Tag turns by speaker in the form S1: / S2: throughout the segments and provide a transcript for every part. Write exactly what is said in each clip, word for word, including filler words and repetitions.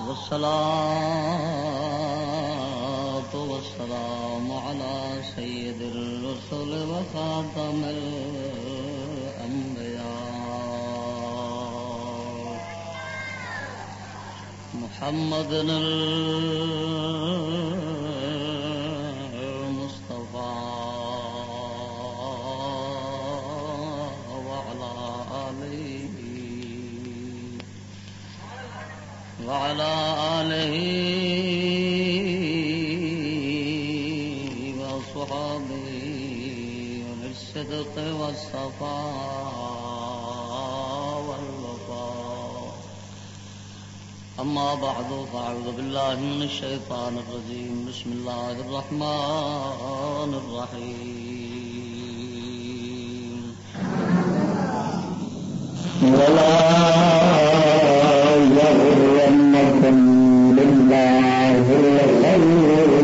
S1: والصلاة والسلام على سيد الرسل وخاتم الأنبياء محمد المصطفى وعلى آله وعلى آله وصحبه بالصدق والصفاء والوفاء. أما بعد فأعوذ بالله من الشيطان الرجيم. بسم الله الرحمن الرحيم.
S2: ولا يغرنكم بالله الغرور.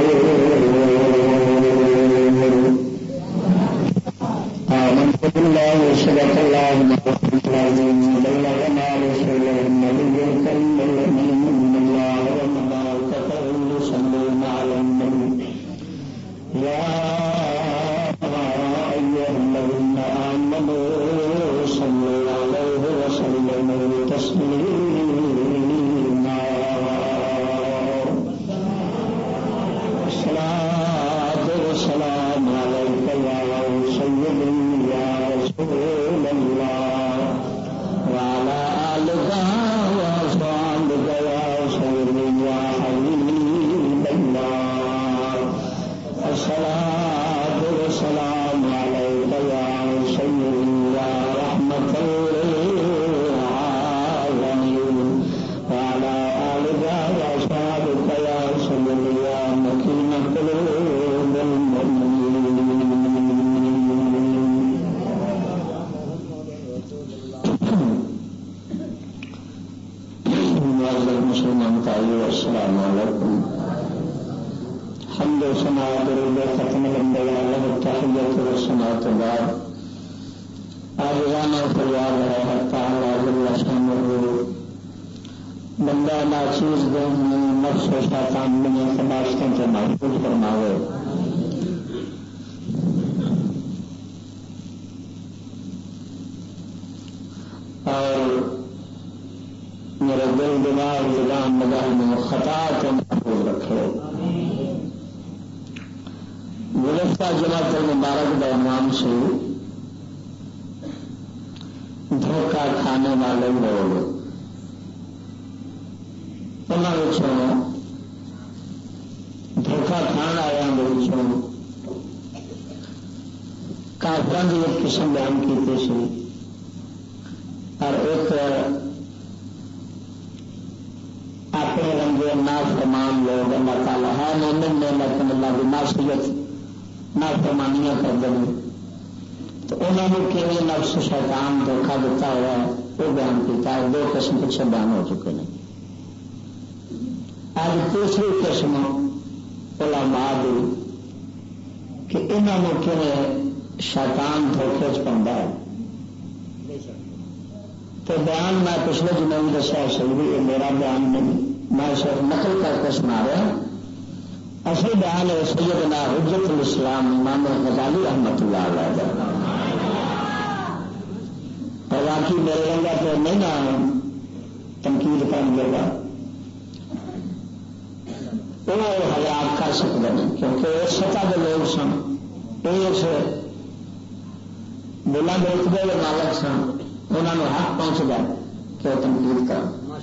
S2: آمنت بالله وصدق الله مولانا العظيم وبلغنا رسوله النبي الكريم الأمين إن الله وملائكته يصلون على النبي يا أيها الذين آمنوا صلوا عليه وسلموا تسليما. الصلاة والسلام عليك يا سيدي يا رسول الله وعلى آلك وأصحابك يا سيدي يا حبيب الله. الصلاة والسلام عليك يا سيدي يا رحمة للعالمين وعلى آلك وأصحابك يا سيدي يا مكين قلوب المؤمنين. معزز مسلمان بھائیو السلام علیکم. حمد و ثنا درود ختم الانبیاء له التحیۃ والثناء بعد. عاجزانہ فریاد ہے تعالی جل شانہ بندہ ناچیز دین نفس و شیطان میں خباستوں سے محفوظ فرماوے. اور میرے دل دماغ زبان نگاہ میں خطا کو محفوظ رکھے. گزشتہ جماعت المبارک کا عنوان سے دھوکہ کھانے والے لوگ. انہوں دھوکہ کھان والوں کافروں کی ایک قسم بیان کی سی اور ایک اپنے رنگے نافرمان لوگ اللہ تعالیٰ ہے مومن نے لیکن اللہ کی معصیت نافرمانیاں کرتے ہیں تو انہوں نے کیونکہ نفس شیطان دھوکہ دیتا ہوا ہے وہ بیان کیا ہے. دو قسم پیچھے بیان ہو چکے ہیں. آج تیسری قسم علماء دی کہ انہوں نے کیونکہ شیطان دھوکے چ پاؤں ہے. تو بیان میں پچھلے جمعے میں دسیا صحیح بھی یہ میرا بیان نہیں, میں صرف نقل کر کے سنا رہا. اصل بیان ہے سیدنا حجت الاسلام امام غزالی رحمت اللہ علیہ. اور باقی میرے رنگا تو نہیں نہ تنقید کر لے گا وہ حیات کر سکتے ہیں کیونکہ اس سطح کے لوگ سن اس بلند رتبے کے مالک سن انہوں نے حق پہنچ گیا کہ وہ تنقید کر.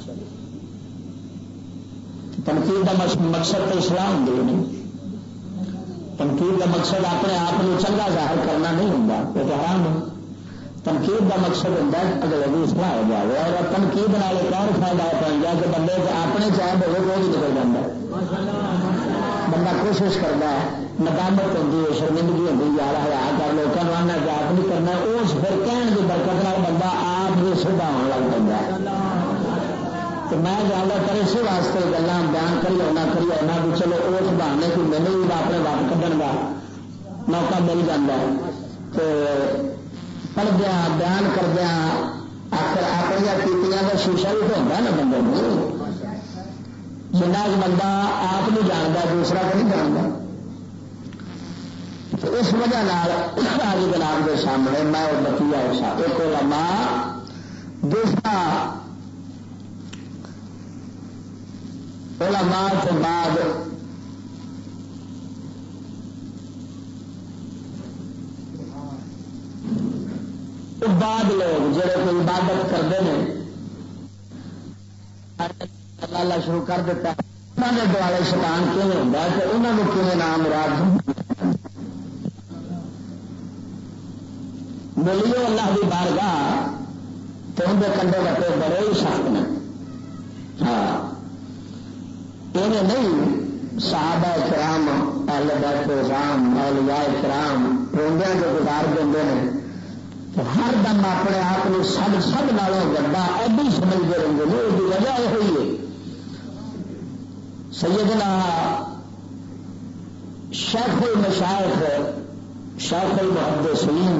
S2: تنقید کا مقصد تو اسلام دے نہیں. تنقید کا مقصد اپنے آپ کو چنگا ظاہر کرنا نہیں ہوتا, وہ تو حرام ہے. تنقید کا مقصد ہوتا ہے اگلے بھی اصلاح ہو جائے. اور تنقید نال ایک اور فائدہ پہنچ جائے کہ بندے اپنے چاہے بولے وہ بھی نکل جاتا ہے. بندہ کوشش کرتا ہے, ندامت ہوتی ہے, شرمندگی ہوتی ہے, یار ہلا کر لوگوں آنا کہ آپ نہیں کرنا. اس پھر کہنے کی برکت نال بندہ آپ بھی سیدھا ہونے لگ پڑتا ہے. تو میں زیادہ تر اسی واسطے گلا بیان کری ہونا کری ہونا بھی چلو اس بہانے کی مینو بھی اپنے وقت کھڈن کا موقع مل جاتا ہے. تو پڑھدیا بیان کردیا آخر اپنی کیتیاں کا شیشہ بھی تو ہوتا ہے نا بندے میں. جنہ بندہ آپ نہیں جانتا دوسرا تو نہیں جانتا. تو اس وجہ آج جناب کے سامنے میں بتیا سا ایک علماء دوسرا علماء کے بعد بعد لوگ جڑے کوئی عبادت کرتے ہیں اللہ شروع کر دیتا ہے انہوں نے دوالے شیطان کیوں ہوتا ہے کہ انہوں نے کیوں نام مراد ملیو اللہ کی بارگاہ تو ان کے کنڈے بٹے بڑے ہی سخت ہیں. ہاں یہ نہیں صحابہ کرام اہل بیت رام اولیاء کرام روندیاں جو گزار دے ہر دم اپنے آپ کو سب سب نالوں گڈا ایڈی سمجھتے رہتے ہیں. اس کی وجہ یہ ہوئی ہے سیدنا شیخ المشائخ شیخ المحدثین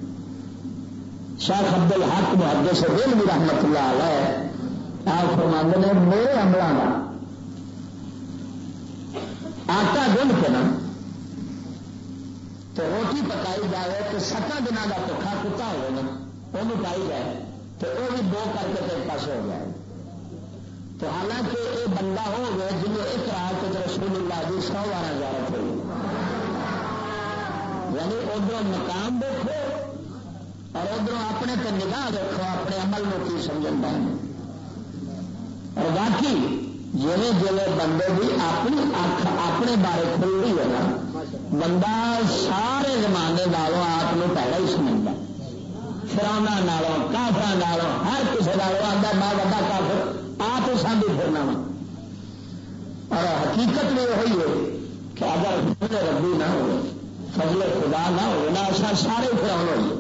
S2: شیخ عبد الحق محدث دہلوی رحمت اللہ علیہ آپ فرماتے ہیں میرے عملوں کا آٹا گنڈ کے نا تو روٹی پکائی جائے تو ستاں دنوں کا پکا کتا ہو نا وہ پائی جائے تو وہ بھی دو کر کے ایک پاس ہو جائے. تو حالانکہ یہ بندہ ہو گیا جنہیں ایک رات رسول اللہ کی سو بارہ زیارت ہوئی. یعنی ادھر مقام دیکھو اور ادھر اپنے تے نگاہ دیکھو اپنے عمل میں کی سمجھنا ہے. اور باقی جیویں جیویں بندے کی اپنی اکھ اپنے بارے کھل رہی ہے نا بندہ سارے زمانے والوں آپ پیڑا ہی سمجھتا. فراؤنا نالوں کافر نالوں ہر کسی نالوں آتا میں بڑا کافر آپ سامنے پھرنا وا. اور حقیقت بھی وہی ہے کہ اگر فضل ربی نہ ہو فضل خدا نہ ہو نہ ایسا سارے فراؤن ہوئیے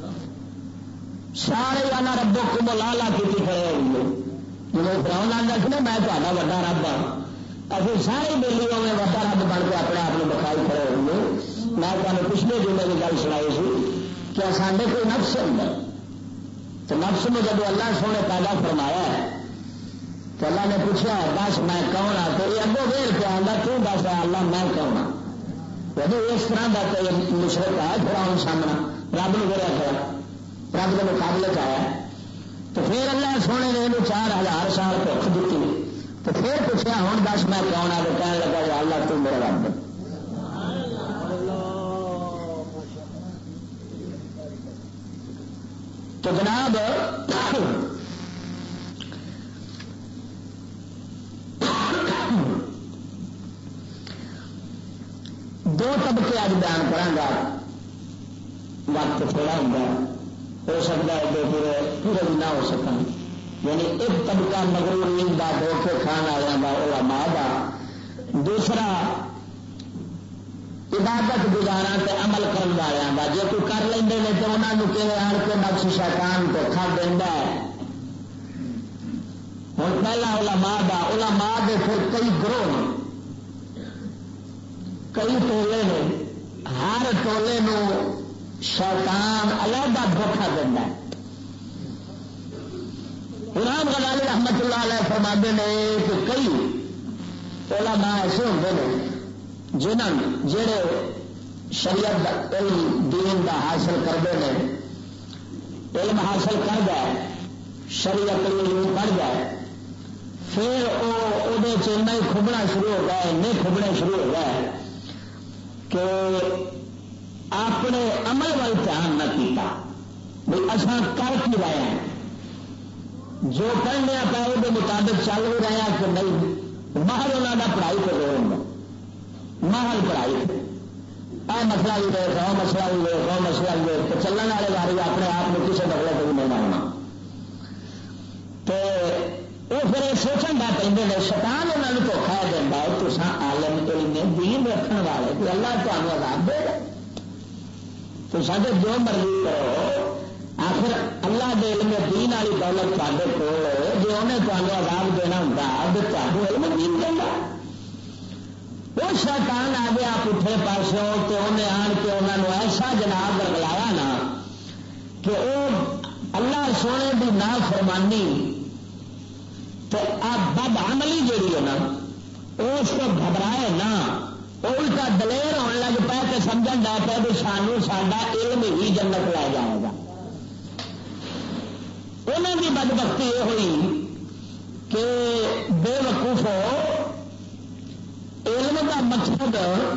S2: سارے آنا ربوں کو ملا لا کی کھڑے ہوئے جب فراؤن آتا کہ میں تا وا رب ہاں ابھی سارے بولی ہوئے وڈا رب بن کے اپنے آپ کو بکھائی کھڑے ہوئے. میں تمہیں پچھلے دن کی گل سنائی سی کہ ساڈے کوئی نفس ہوتا ہے تو نفس میں جب اللہ سونے پیدا فرمایا ہے تو اللہ نے پوچھا دس میں کون ہوں تو یہ اگوں ویل پہ آتا تو دس اللہ میں کون ہوں. جب اس طرح کا کوئی مشرق ہے تھوڑا ہوں سامنا رب نے گریا کھڑا رب کے مقابلے کا آیا تو پھر اللہ سونے نے یہ چار ہزار سال بھوک دیتی تو پھر پوچھا ہوں دس میں کون آ تو کہنے لگا کہ اللہ تو میرا رب. تو جناب دو طبقے اج بیان کرا وقت تھوڑا ہوں ہو سکتا ہے کہ پورے پورے بھی نہ ہو سکن. یعنی ایک طبقہ مغرور نیند کا دھوکے کھان والوں کا علماء دا دوسرا عبادت گزارا تے عمل کرنے والوں کا جی کوئی کر لیں تو انہوں کہ آن کے نفس شیطان دھوکھا دینا ہے. ہوں پہلا علماء دا علماء دے پھر کئی گروہ نے کئی ٹولے نے ہر ٹولے نو شیطان علیحدہ دھوکھا دینا ہے. امام غزالی رحمت اللہ علیہ فرماتے ہیں کہ کئی علماء ایسے ہوتے ہیں جنہوں جڑے شریعت علم دین دا حاصل کرتے ہیں علم حاصل کر گئے شریعت علم پڑھ گئے پھر وہ نہیں کھبنا شروع ہو گئے نہیں کھبنے شروع ہو گئے کہ اپنے عمل وال دھیان نہ کیتا بھائی اصا کر کی رہے ہیں جو پڑھنے پہ وہ مطابق چل بھی رہے ہیں کہ نہیں محل انہوں کا پڑھائی کر رہے ہوں محل پڑھائی اے مسئلہ بھی دیکھ وہ مسئلہ بھی دیکھ وہ مسئلہ بھی دیکھ تو چلنے والے بارے اپنے آپ کو کسی مسئلے کو بھی نہیں ماننا. تو وہ پھر یہ سوچن کا پہنتے ہیں شیطان انہوں نے دھوکھا دینا ہے تو عالم علم دین رکھنے والے کہ اللہ تمہیں عذاب دے گا تو سارے جو مرضی کرو آخر اللہ دے علم دین والی دولت تے کول جو انہیں تمہیں عذاب دینا ہوں تو تمہیں علم دین دینا. وہ شیطان آ گیا پٹھے پاسوں تو انہیں آن کے انہوں نے ایسا جناب رگلایا نا کہ وہ اللہ سونے کی نا فرمانی تو اب بد عملی جیڑی ہے نا اس کو گھبرائے نہ، وہ الٹا دلیر ہونے لگ پائے تو سمجھ لگ پہ بھی سانو ساڈا علم ہی جنت لے جائے گا۔ انہوں کی بدبختی یہ ہوئی کہ بے وقوف علم کا مقصد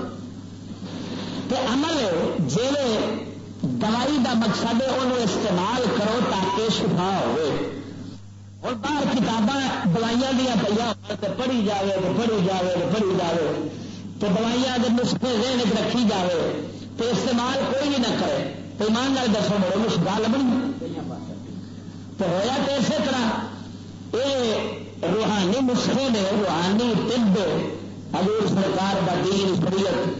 S2: تے عمل جی دوائی دا مقصد ہے انہوں استعمال کرو تاکہ شفا ہوئے۔ اور باہر کتاباں دوائیاں دیا پہ پڑھی جائے تو پڑھی جائے تو پڑھی جائے تو دوائیاں اگر نسخے ذہن چ رکھی جائے تو استعمال کوئی بھی نہ کرے تو ایمان نال دسو مرو اس گل بنی تو ہوا تو اسی طرح یہ روحانی نسخے نے روحانی طب حضور سرکار کا دین شریعت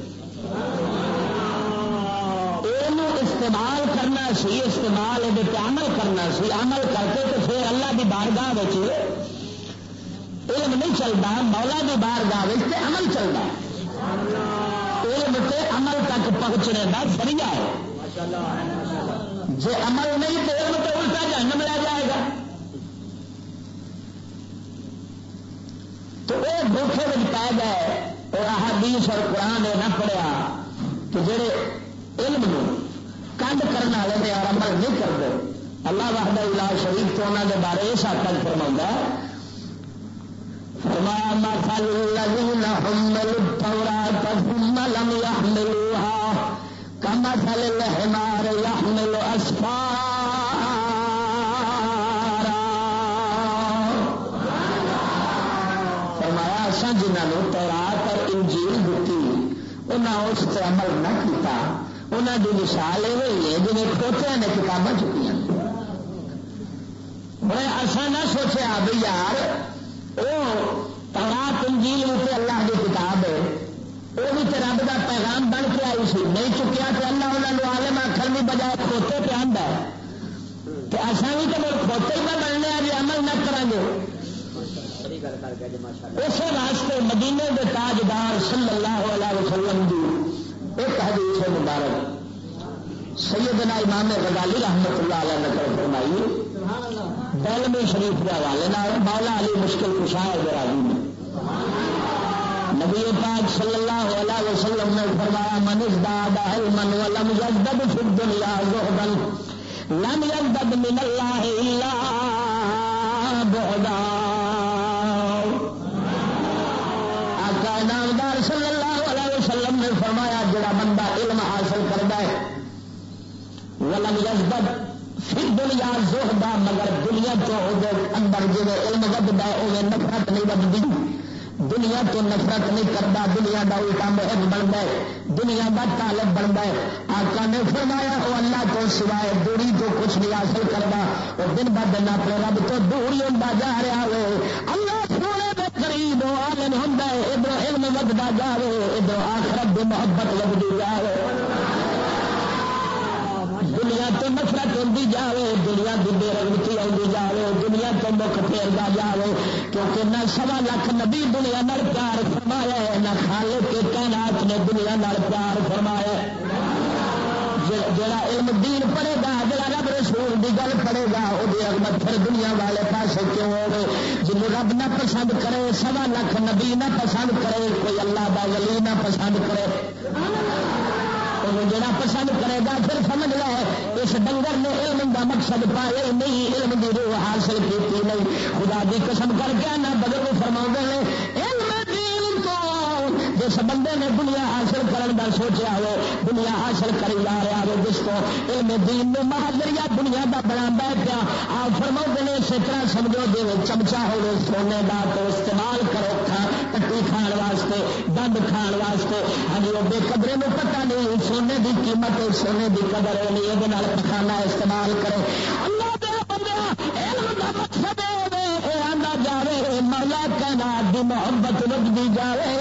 S2: استعمال کرنا سی، استعمال یہ عمل کرنا سی، عمل کر کے تو پھر اللہ کی بارگاہ علم نہیں چلتا، مولا کی بارگاہ سے عمل چلتا، علم سے عمل تک پہنچنے کا ذریعہ ہے۔ جی عمل نہیں تو علم تو الٹا جہنم لے جائے گا۔ تو وہ دھوکھے میں پا گئے اور احادیث اور قرآن نے نہ پڑھیا کہ جڑے علم نو کنڈ کرنے والے نے اور عمل نہیں کرتے، اللہ وحدہ لا شریک تو انہوں کے بارے اس حد تک فرماؤں گا فرمایا مثل الذین حملوا التوراۃ ثم لم يحملوها كمثل الحمار يحمل اسفارا۔ فرمایا اساں جنہوں تورات اور انجیل دیتی انہاں اس سے عمل نہ کیتا، انہوں کی مثال یہ ہوئی ہے جنہیں کھوتیا نے کتابیں چکیاں۔ بڑے ایسا نہ سوچا بھی یار وہ تورات انجیل بھی تو اللہ کی کتاب ہے، وہ بھی تو رب کا پیغام بن کے آئی سی، نہیں چکیا تو اللہ انہوں نے عالم آخر بھی بجائے کھوتے پہ آتا ہے تو ایسا بھی تو کھوتے ہی پہ بننے آ جی عمل نہ کریں گے۔ اسی واسطے مدینے کے تاجدار صلی اللہ علیہ وسلم کی ایک حدیث مبارک سیدنا امام غزالی رحمت اللہ علیہ نقل فرمائی دلمی شریف کے حوالے مولا علی مشکل کشا راضی میں نبی پاک صلی اللہ علیہ وسلم نے فرمایا من ازداد علما ولم یزدد فی الدنیا زہدا لم یزدد من اللہ الا بعدا۔ آقا نامدار صلی اللہ علیہ وسلم نے فرمایا جڑا بندہ علم حاصل کرتا ہے ولم یزدد فی دنیا زہدا مگر دنیا تو اندر جی علم ودتا ہے وہ نفرت نہیں ودتی، دنیا تو نفرت نہیں کرتا، دنیا کا الٹا محب بنتا ہے، دنیا کا طالب بنتا ہے۔ آقا نے فرمایا وہ اللہ تو سوائے دوری تو کچھ نہیں حاصل کرتا، وہ دن ب دن اپنے رب تو دور ہی ہوتا جا رہا ہے۔ اللہ سونے کے قریب عالم ہوتا ہے، ادھر علم ودتا جائے ادھر آخرت کی محبت لگتی جائے، دنیا تو نفرت ہوتی جائے، دنیا کی بے رغبتی آتی جائے، دنیا تو مکھ پھیرتا جائے، کیونکہ نہ سوا لاکھ نبی دنیا نال پیار فرمایا ہے، نہ خالق کے کائنات نے دنیا نال پیار فرمایا ہے۔ جڑا علم دین پڑھے گا، جڑا رب رسول دی گل پڑھے گا، وہ رغبت پھر دنیا والے پاسے کیوں ہوگی؟ جن رب نہ پسند کرے، سوا لاکھ نبی نہ پسند کرے، کوئی اللہ دا ولی نہ پسند کرے، جڑا پسند کرے گا پھر سمجھ لے اس ڈنگر نے علم کا مقصد پایا نہیں، علم کی روح حاصل کی نہیں۔ خدا کی قسم کر کے نہ بدل فرما نے علم دین کو جس بندے نے دنیا حاصل کرنے کا سوچا ہو، دنیا حاصل کری جا رہا ہو، جس کو علم دین میں محاذریہ دنیا کا بنا پیا آپ فرما نے اسی طرح سمجھو جی چمچا ہو سونے کا تو استعمال کرو کھا پٹی کھان واسطے، دند کھان واسطے، ہاں جی وہ بے قدرے میں پتہ نہیں سونے کی قیمت ہے، سونے کی قدر ہے نہیں، یہ پخانا استعمال کرے۔ اللہ دے بندہ علم کا مقصد آنا جائے، مولا کائنات دی محبت لگتی جائے،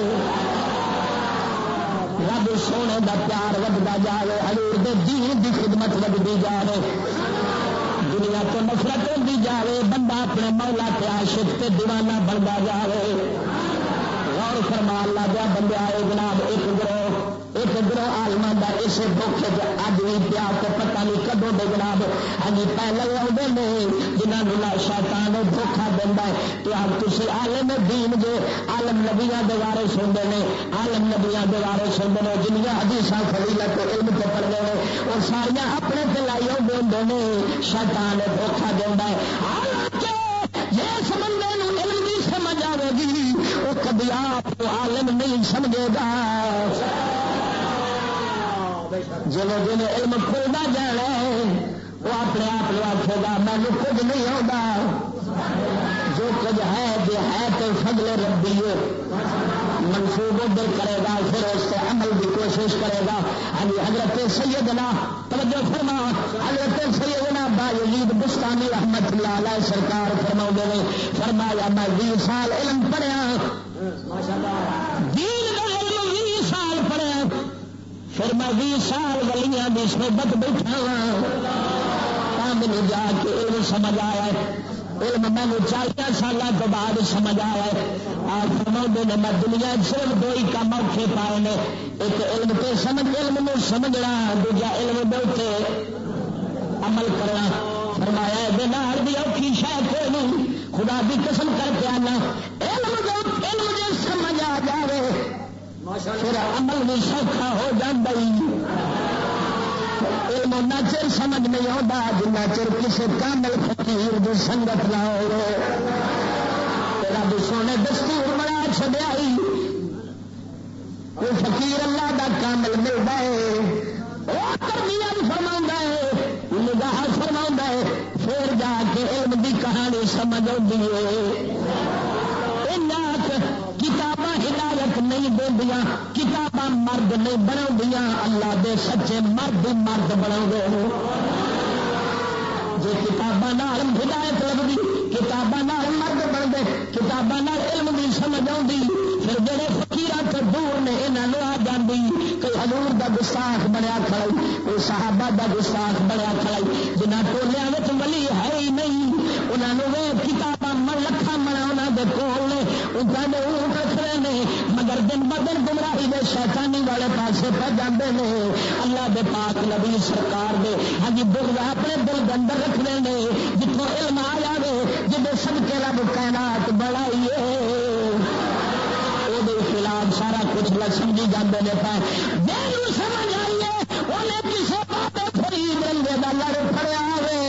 S2: رب سونے کا پیار ودتا جائے، حضور دے دین دی خدمت لگتی جائے، دنیا تو نفرت ہوتی جائے، بندہ اپنے مولا کے عاشق تے دیوانہ بنتا جائے۔ غور فرما اللہ دیا بندے آئے جناب ایک گروہ ایک گروہ آلما کا اسے دکھ اج بھی پیا تو پتہ نہیں کدو دے جناب ہاں جی پہلے آتے ہیں جنہ سانو شیطان دھوکھا دینا ہے کہ آپ تھی عالم دین جو عالم نبیاں دے بارے سنتے ہیں عالم نبیاں دے بارے سنتے ہیں جنیاں حدیث فضیلت علم تے پڑھتے ہیں اور ساریا اپنے تے لائی ہوتے ہیں شیطان دھوکھا دینا ہے حالانکہ جس بندے نو علم نہیں سمجھ آئے گی وہ کبھی آپ کو عالم نہیں سمجھے گا جن جن علم کھلتا جانا ہے وہ اپنے آپ کو آخے گا مینو کچھ نہیں آتا جو کچھ ہے جو ہے تو فضل ربی ہے منصوب ادھر کرے گا پھر اس سے عمل کی کوشش کرے گا ہاں حضرت سیدنا توجہ فرما حضرت سیدنا با یزید بستانی رحمت اللہ علیہ سرکار فرما نے فرمایا میں بیس سال علم پڑھیا دین کا علم بیس سال پڑھیا پھر میں بیس سال ولیاں کی صحبت بیٹھا ہاں مجھے جا کے علم سمجھ آیا علم میں چالیس سال کے بعد سمجھ آیا آپ فرما نے میں دنیا صرف دو ہی کام اوکھے پائے نے ایک علم تے سمجھ علم نو سمجھنا دوجا علم دے عمل کرنا فرمایا بنار بھی اوکھی شاید کوئی نہیں خدا بھی قسم کر کے آنا علم جو علم جو سمجھ آ جائے پھر عمل بھی سوکھا ہو جاتا علم اُنہ چر سمجھ نہیں آتا جنہ چر کسی کامل فقیر کی سنگت نہ ہو رب سونے دستور بنا چڑیا کوئی فقیر اللہ دا کامل ملتا ہے وہ تربیت فرما ہے نگاہ فرما ہے پھر جا کے علم کی کہانی سمجھ آتی ہے کتاباں ہدایت نہیں دیا کتاباں مرد نہیں بنا دیا اللہ دے سچے مرد مرد بنا جی کتاباں ہدایت لگتی کتاباں مرد بنتے کتاباں علم بھی سمجھ آتی پھر جڑے فقیران تو دور نے یہاں آ جاتی کوئی حضور دا گستاخ بنیا کھڑائی کوئی صحابہ دا گستاخ بنیا کھڑائی جنہ ٹولیا ولی ہے ہی نہیں انہوں نے کتاباں من لکھا منا انہوں دے کول نے انہوں نے اونٹ رکھنے نے مگر دن ب دن گمراہی دے شیطانی والے پاسے پہ جاندے نے اللہ دے پاک نبی سرکار دے ہاں جی بغض اپنے دل کے اندر رکھنے نے جتوں علم آ جائے جب سب کے رب کائنات بڑھائیے وہ خلاف سارا کچھ لگ سمجھی جاندے نے پہ دل سمجھ آئیے انہیں کسی بات فرید رنگے کا لڑ پڑیا ہوئے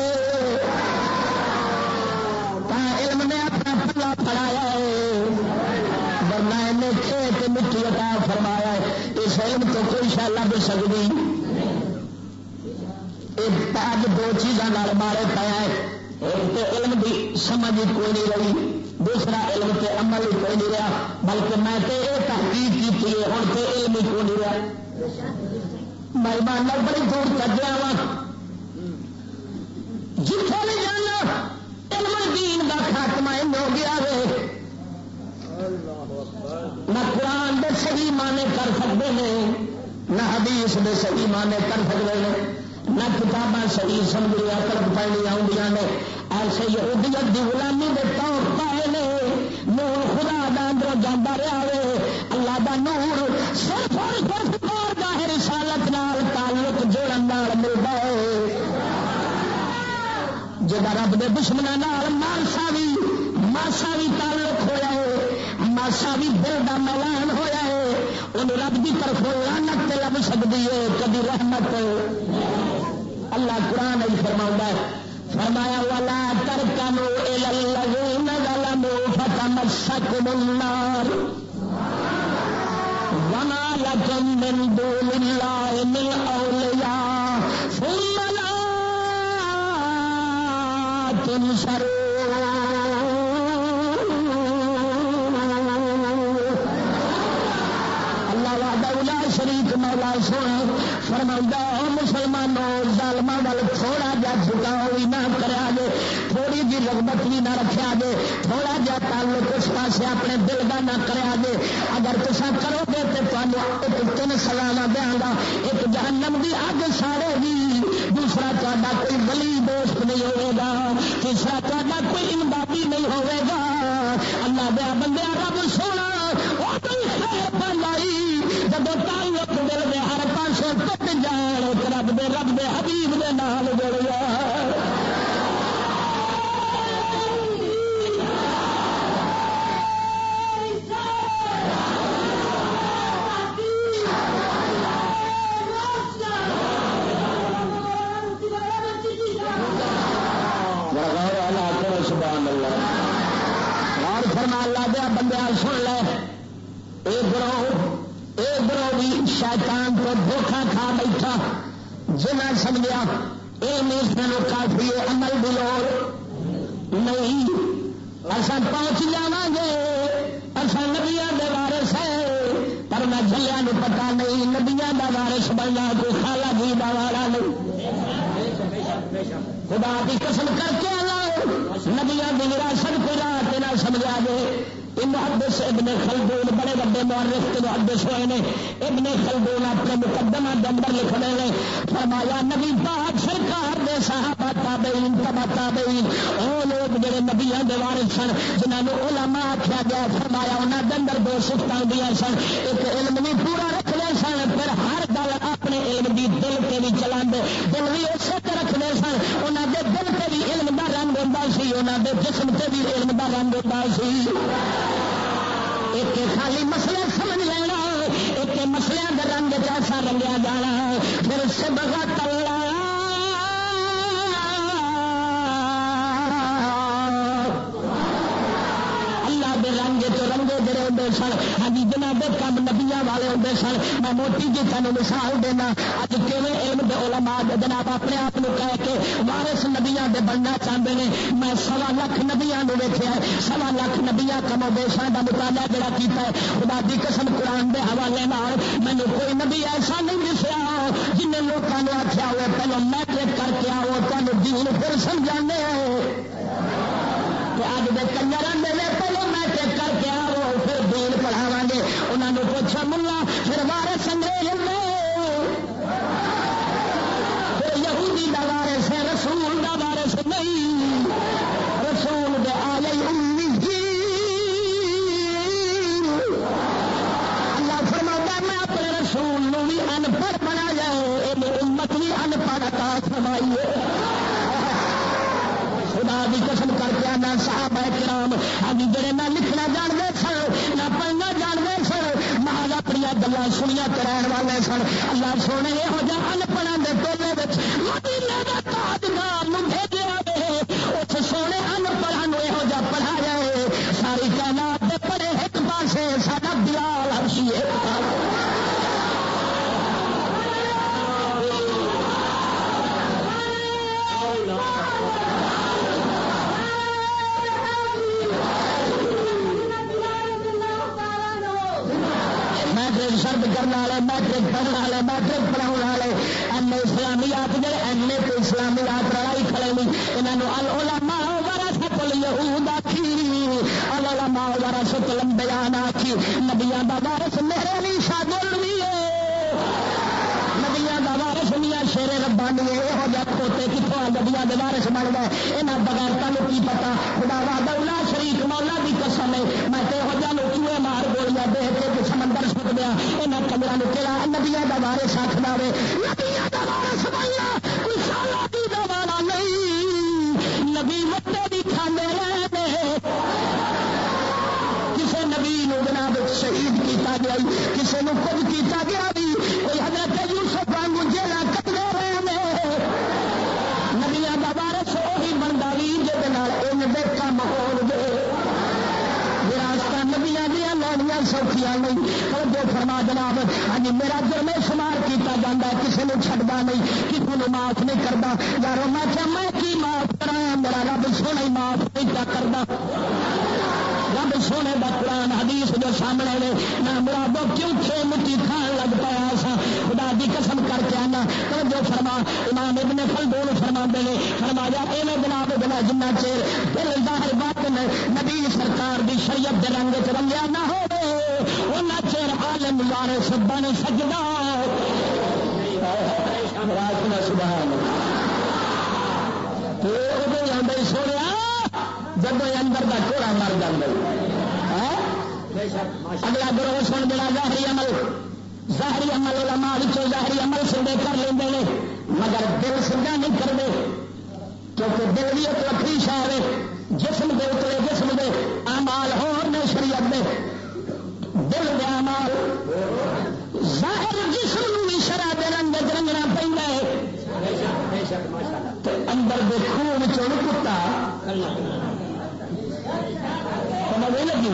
S2: علم نے اپنا پلا پڑایا ہے ورنہ انہیں کھیت مٹی عطا فرمایا ہے اس علم تو کوئی شاء لب سکتی اج دو چیزاں مارے پایا ہے ایک تو علم کی سمجھ کوئی نہیں رہی دوسرا علم تے عمل ہی کوئی نہیں رہا بلکہ میں تے یہ تحقیق کی ہے ہوں تو علم ہی کوئی نہیں رہا مہمان بڑی دور تک گیا وا جتوں نہیں جانا علم دین کا خاتمہ ہو گیا ہے نہ قرآن دے صحیح معنی کر سکتے ہیں نہ حدیث دے صحیح معنی کر سکتے ہیں نہ کتاباں صحیح سمجھ لیا کر پڑھنی آدیاں نے ایسے یہودیت دی غلامی دے طور پائے نے نور خدا دا اندروں جانا رہا ہے اللہ دا نور صرف اور صرف اور دا رسالت نال تعلق جوڑن نال ملتا ہے جہاں رب دے دشمنوں نال مارسا بھی ماسا بھی تعلق ہوا ہے ماسا بھی دل کا میلان ہوا ہے انہوں رب کی طرف لعنت تے لب سکتی ہے کبھی رحمت اللہ قرآن ہی فرماؤں ہے فرمایا والا ترکنوا الی الذین ظلموا فتمسکم النار وما لکم من دون اللہ من اولیاء ثم لا تنصرون شریک مولا سونا فرماؤں مسلمانوں ظالماں وال تھوڑا جا جھکاؤ بھی نہ کرا جے تھوڑی جی رغبت بھی نہ رکھا جے تھوڑا جا تعلق اس پاسے اپنے دل کا نہ کرا جے اگر تصا کرو گے تو تمہیں ایک تین سلانا دیا گا ایک جہنم کی اگ ساڑے گی دوسرا تا کوئی ولی دوست نہیں ہوئے گا تیسرا تا کوئی امدادی نہیں ہوئے گا اللہ دیا بندے رب سونا وہ خیر بنائی جب تعلق دل دے ہر پاسوں ٹوٹ جان رب دے رب دے حبیب دے نال جڑیا سبحان اللہ. اور فرما اللہ دیا بندہ سن لے اے گروہ اے گروہ بھی شیطان کو دھوکھا کھا بیٹھا جنہ سمجھا اے میسن کافی عمل بھی لوڑ نہیں اصا پہنچ جاواں گے اصا نبیاں دے وارث ہے پر میں جھلیا نو پتا نہیں نبیاں دا وارث بننا کوئی خالہ جی دا والا نہیں. خدا کی قسم کر کے آنا نبیاں دی وراثت کو رات نہ سمجھا دے. محدث ابن خلدون بڑے بڑے مورخ کے محدث ہوئے نے. ابن خلدون اپنے مقدمہ کے اندر لکھ رہے ہیں فرمایا نبی پاک سرکار دے صحابہ تابعین تبع تابعین او لوگ جڑے نبیاں دے وارث سن جنہاں نوں علماء آکھیا گیا فرمایا انہاں دے اندر دو صفتاں ہوندیاں سن. ایک علم بھی پورا رکھدے سن پھر ہر گل اپنے علم دی دل تے بھی چلاندے دل بھی اسی تے رکھدے سن. انہاں دے دل تے بھی علم دا رنگ ہوندا سی انہاں دے جسم تے بھی علم دا رنگ ہوندا سی. ایک خالی مسئلے سمجھ لینا ایک مسئلے کے رنگ ایسا رنگیا جانا پھر سبغت اللہ اللہ دے رنگ تو رنگے جڑے ہوتے سن. ہاں جی جناب کم نبیاں والے ہوتے سن. میں موٹی جی تمہیں مثال دینا اج کیویں علم دے علماء جناب اپنے آپ کو کہہ کے وارث نبیاں دے بننا چاہتے ہیں. میں سوا لاکھ نبیاں نو ویکھیا سوا لاکھ نبیاں کم دیشاں دا مطالعہ جڑا کیتا ہے خدا دی قسم قرآن دے حوالے نال مینوں کوئی نبی ایسا نہیں دسیا جن نے لوگوں نے آخیا ہوئے پہلو میٹرک کر کے آؤ تمہیں دین پھر سمجھانے کہ اج دے کنجر آندے نے پہلو میٹرک کر کے آؤ پھر دین پڑھاواں گے. انہاں نوں پوچھا ملا پھر وارث انگریز نے پھر یہودی دا وارث ہے رسول دا وارث نہیں. رسول دے آلے امی اللہ فرماتا میں اپنے رسول نو بھی ان پڑھ بنا جائے امت بھی ان پڑھ عطا فرمائیے. خدا دی قسم کر کے آنا صحابہ کرام ابھی جڑے نہ لکھنا جانتے سن نہ پڑھنا جانتے سن محض اپنی گلاں سنیا کرائن والے سن. اللہ سونے یہو جہاں ان پڑھاں دے ٹولے وچ مدینے دا تاجدار نوں بھیجیا وے اس سونے ان پڑھاں نوں یہو جہاں پڑھا جائے ساری کائنات دے پڑے ایک پاسے ساڈا بلال حبشی ہے. میٹرک سرد کرنے والے میٹرک پڑھنے والے میٹرک پڑھاؤ والے ایم اے اسلامیات جڑے ایم اے تو اسلامیات لڑائی کھڑے نہیں انہوں العلماء ورثۃ الیہود آکھی العلماء ورثۃ الانبیاء آکھی. نبیاں دا وارث میرے علی شاہ گولوی ہے نبیاں دا وارث میاں شیر ربانی ہے. یہو جہ کھوتے کتوں نبیاں دے وارث بن گئے یہاں بغیرتوں کو کی پتا. خدا وحدہ لا شریک مولا دی قسم ہے میں تو یہو جہ چوہے مار گولیاں دے کے سمندر سٹ دیا یہاں کمروں نے کہا نبیاں دا وارث آکھ دے نبیاں دا وارث بننا کوئی سالادی دا والا نہیں. نبی وٹے بھی کھانے رہے کسے نبی نو جناب شہید کیتا گیا کسے نو کچھ کیتا گیا بھی کوئی حضرت یوسف وانگو جیلا کٹنے رہے نبیاں دا وارث وہی بنتا بھی جہد ان دے کم ہو گے. وراثت نبیاں دیا لینیاں سوکھیاں نہیں. جو فرما جناب ہاں میرا جرم شمار کیتا جاتا ہے کسی نے چھڈتا نہیں کسی نے معاف نہیں کرتا. یارو میں کیا میں کی معاف کرا میرا رب سونا ہی معاف نہیں کیا کرتا. رب سونے دا قرآن حدیث جو سامنے نے نہ مرادو کیوں کھے مٹی کھان لگ پایا سا. خدا دی قسم کر کے آنا جو فرما امام ابن خلدون فرما دے فرمایا ایویں جناب بنا جنہ چیر دل ظاہر باطن نبی سرکار دی شریعت دے رنگ چ رنگیا نہ ہو اُنہ چیر عالم وارث بن سکدا. سبحان اللہ سونے جب اندر کا کوڑا مر جائے اگلا گروہ سن دینا ظاہری عمل ظاہری عمل علماء وچوں ظاہری عمل سندے کر لیں مگر دل سنگا نہیں کرتے کیونکہ دل بھی ایک وکری شہر ہے. جسم دے اترے جسم دے اعمال ہور نے شریعت دے دل دے اعمال ظاہر جسم بھی شرع دے رنگ رنگنا پہ اندر دے خون چوں کتا سمجھ لگی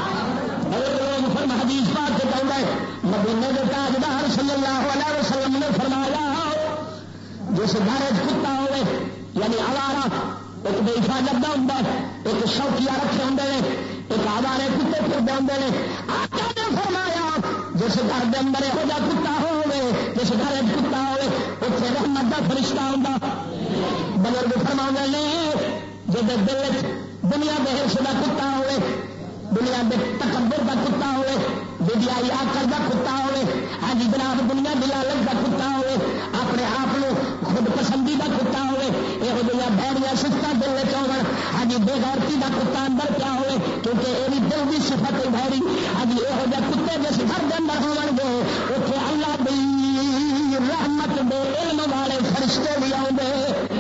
S2: حدیث پاک سے کہتا ہے مدینے کے تاجدار صلی اللہ علیہ وسلم نے فرمایا جس گھر کتا ہوئے یعنی آوارا ایک بے حفاظت کا ہوں ایک شوقیا رکھے ہوں ایک آوارے کتے پھرتے ہوں آقا نے فرمایا جس گھر کے اندر یہو جا کتا ہوئے جس گھر کتا ہوئے اتنے رحمت کا فرشتہ ہوں بزرگ فرما نے جب دل دنیا کے ہرش کا کتا ہوئے دنیا کے تکبر کا کتا ہوئے بدیائی آکر کا کتا ہوئے ہاں جی جناب دنیا کی لالچ کا کتا ہوئے اپنے آپ خود پسندی کا کتا ہوئے یہو جہاں بہڑیاں سفت دل چون ہاں جی بےغیرتی کا کتا اندر کیا ہوئے کیونکہ یہ دل کی صفت بہری ہاں جی یہو جہ کتے جس گھر کے اندر ہو گے اتنے اللہ دی رحمت دے علم والے فرشتے بھی آؤ گے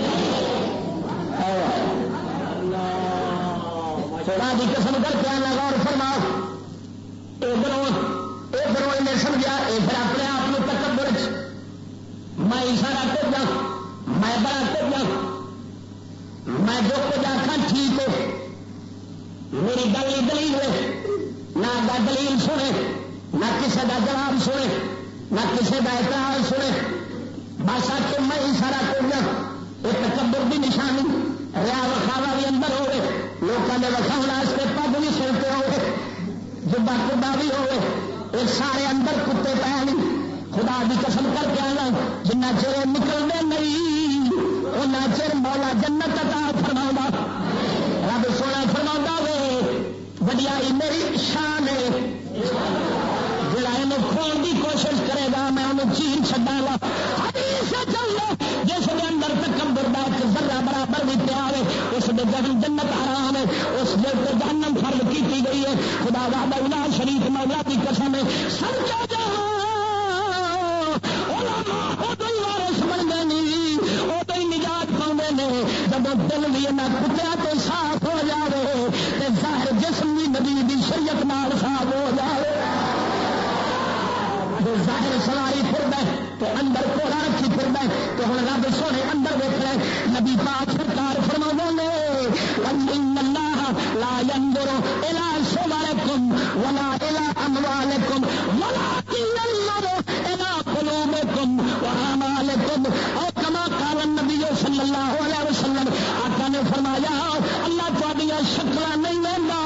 S2: خدا کی قسم کر کے آنا غور فرماؤ ادھر ادھر انہیں سمجھا یہ پھر اپنے آپ کو تکبر میں اشارہ کر جا میں بڑا کر جا میں جو کچھ آخا ٹھیک ہے میری گل ہی دلیل ہے نہ گا دلیل سنے نہ کسی کا جواب سنے نہ کسی کا اعتراض سنے بس آ کے میں اشارہ کر جا یہ تکبر کی نشانی ریا وکھاوا بھی اندر ہوئے لوگوں نے وکھاؤ واسطے پگ بھی سنتے ہوئے جبا کبا بھی ہوئے یہ سارے اندر کتے پہ نہیں خدا کی قسم کر کے آنا جنہ چر نکلنے نہیں اُنہ چر مولا جنت عطا فرما رب سونا فرما وے وڈیائی میری شان ہے جڑا یہ کھول کی کوشش کرے گا میں انہوں چین چڈا گا جس کے اندر تکبر دا ایک ذرہ برابر بھی پیا ہے اس نے جہن جنت حرام ہے اس نے جہنم فرض کی گئی ہے خدا وحدہ لا شریک مولا کی قسم ہے سمجھا جا وارث بنتے نہیں ادو ہی نجات پاؤں نے جب دل بھی نہ کتیا تو صاف ہو جائے تو ظاہر جسم بھی نبی دی شریعت نال صاف ہو جائے ظاہر سواری پھر تو اندر کوڑا رکھی پھر تو ہوں رب سونے اندر دیکھ رہے نبی پاک سرکار فرما نے لا ينظر الى صوركم ولا الى اموالكم ولكن ينظر الى قلوبكم واعمالكم او كما قال النبي صلی اللہ علیہ وسلم آقا نے فرمایا اللہ تھوڑی شکل نہیں لینا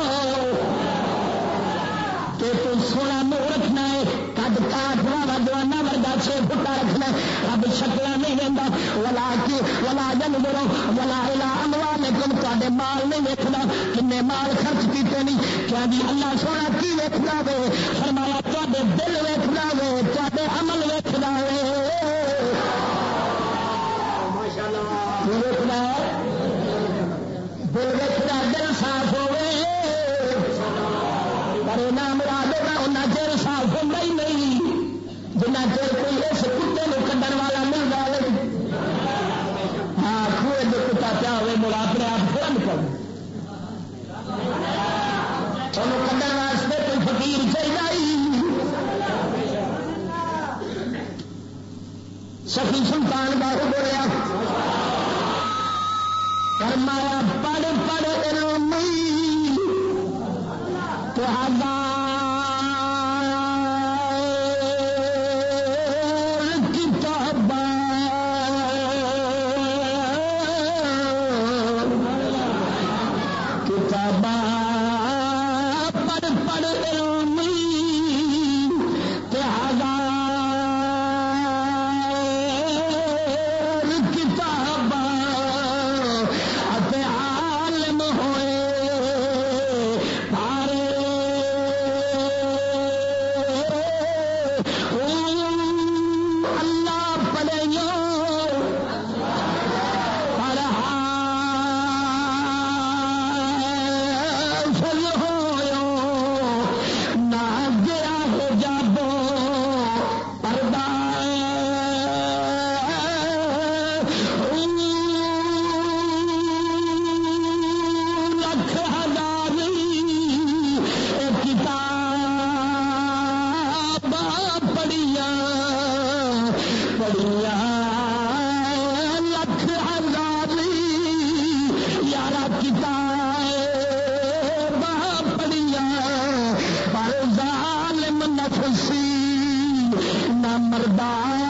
S2: کہ تو سونا منہ رکھنا ہے کد کاٹ والا جوانا ورگا چھ فٹا رکھنا رب شکل نہیں لینا ولا کی ولا جنگرو ولا الى اموالکم تے مال نہیں ویکھنا کنے مال خرچ کیتے نہیں کیا جی اللہ سونا کی ویکھنا وے فرمایا تے دل ویکھنا وے تے عمل ویکھنا وے ماشاءاللہ ویکھنا دل ویکھنا دل صاف ہوے پر نام مراد انہ چیر صاف ہوتا ہی نہیں جنہ چیر کوئی اس کتے کو کڈن والا مل جائے ہاں خوہ جو کتا پیا ہوئے مڑا اپنے آپ تھوڑا نکل انہوں کڈن واسطے کوئی فقیر چاہیے سخی سلطان باہو بولیا فرمایا پڑھ پڑھ علم تو ہزار کتاب کتاب پڑھ پڑھ علم تو ہزار کتاب عالم ہوئے پارے بارہ کتاباں پڑھیاں پر ظالم نفسی نہ مردہ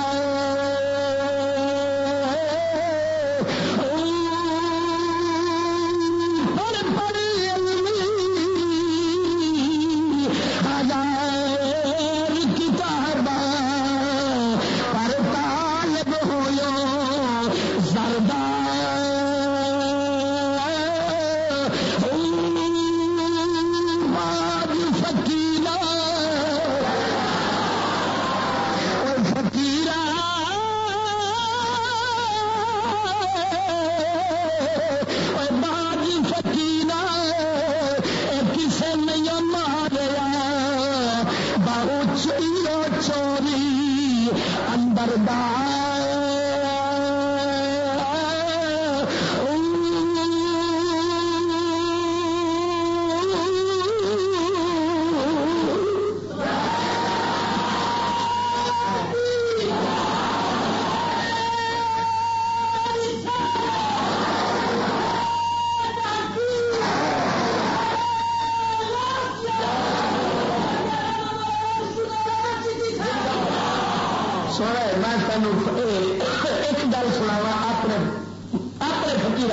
S2: ایک گل سناوا اپنے اپنے فقیر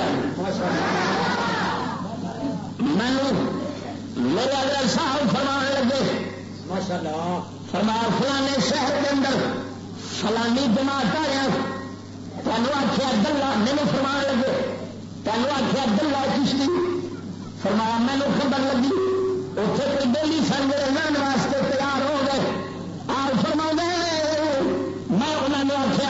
S2: مینو میرے اگر صاحب فرمان لگے فرمایا فلانے شہر کے اندر فلانی جماعت آ رہا تینوں آخیا دلہ میرے فرمان لگے تینوں آخیا دلہ چشتی فرمایا مینو خبر لگی اتنے کوئی ڈیلی سن میرے لڑن واسطے تیار ہو گئے آر فرما میں انہوں نے آخیا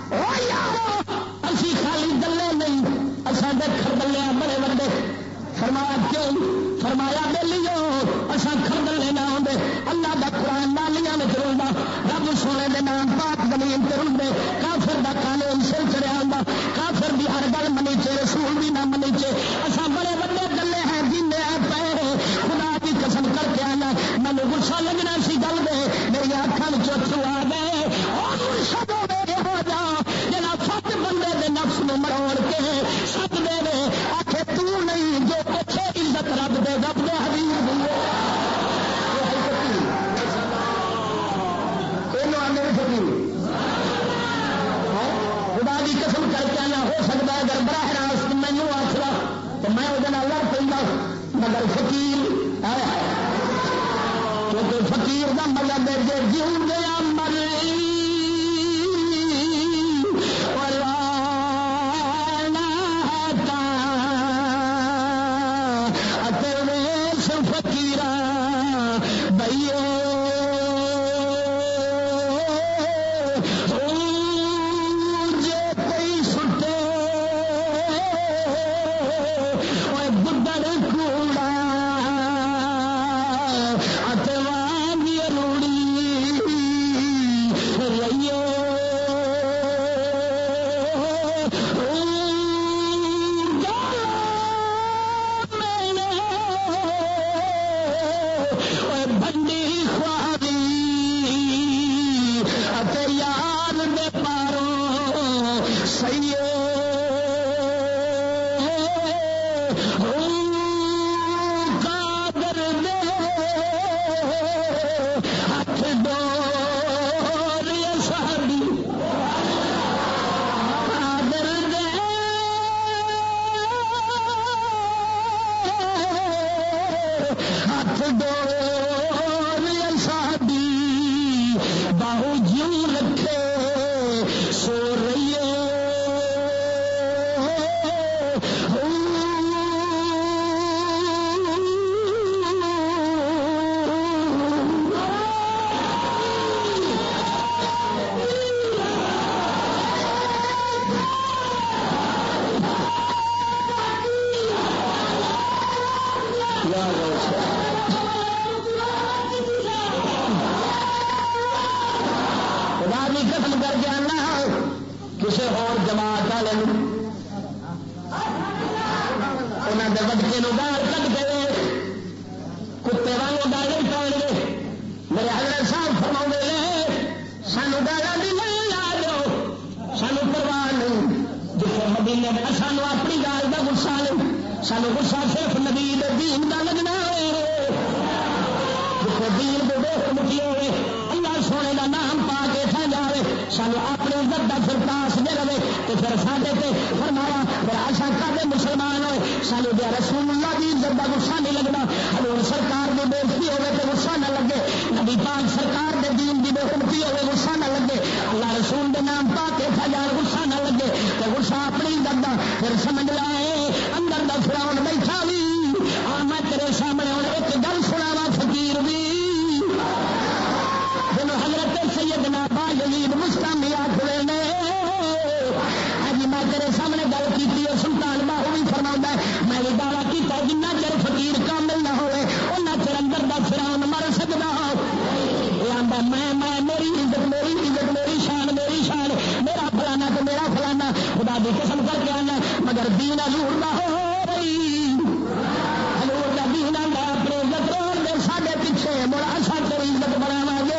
S2: اسی خالی دلے نہیں اصل خردلے بڑے بڑے فرمایا کیوں فرمایا بہلی اصا خردلے نہ آدھے اللہ کا قرآن نالیاں میں رلدا رب سونے کے نام پاک زمین سے رلتے کافر کا قانون سر چڑیا ہوں کافر بھی ہر گل منیچے رسول بھی نہ منیچے اصا بڑے بڑے دلے ہیں جن پے خدا کی قسم کر کے آنا مینو گسا لگنا سی گل دے میری اکھان چوتھو آ گئے نفس میں مروڑ کے سب دے دے آخے تو نہیں جو پچھے عزت رب دے رب دے حبیب دیے خدا کی قسم کر کے آنا ہو سکتا ہے اگر براہ راست مینو آخلا تو میں وہ لڑ پہ مگر فقیر کیونکہ فقیر کا مطلب ہے جی جیون گیا مر سانو غصہ صرف نبی دین کا لگنا ہے دین کو دیکھ مٹی ہوئے اللہ سونے کا نام پا کے تھا جائے سانو اپنی عزت کا پھر پاس دے رہے تو پھر ساڈے تے فرمایا پھر آشا کردے مسلمان ہوئے سانو دیا رسول اللہ کی عزت کا غصہ نہیں لگنا حضور سرکار کی بےزتی ہوئے تو غصہ نہ لگے نبی پاک سرکار کے دین کی بےحرمتی ہوئے غصہ نہ لگے اللہ رسول کے نام پا کے تھا جائے غصہ نہ لگے تو غصہ اپنی عزت کا پھر سمجھ لائے اندر دا فراؤن بیٹھا بھی ہاں میں تیرے سامنے ہوں ایک گل سناوا فقیر بھی حضرت سیدنا با یزید مستعمی آخر نے اج میں تیرے سامنے گل کی سلطان باہو بھی فرما میں بھی دعویٰ کیا جنہ چر فقیر کامل نہ ہوئے انہ چر اندر دا فراؤن مر سکتا آتا میں میں میری عزت میری عزت میری شان میری شان میرا فلانا تو میرا فلانا خدا دی قسم کر کے آنا مگر دین حضور دا ہو رہی حضور دا دین آتا اپنے عزت روڑ دے ساڈے پیچھے مڑ اصا تیری عزت بناوا گے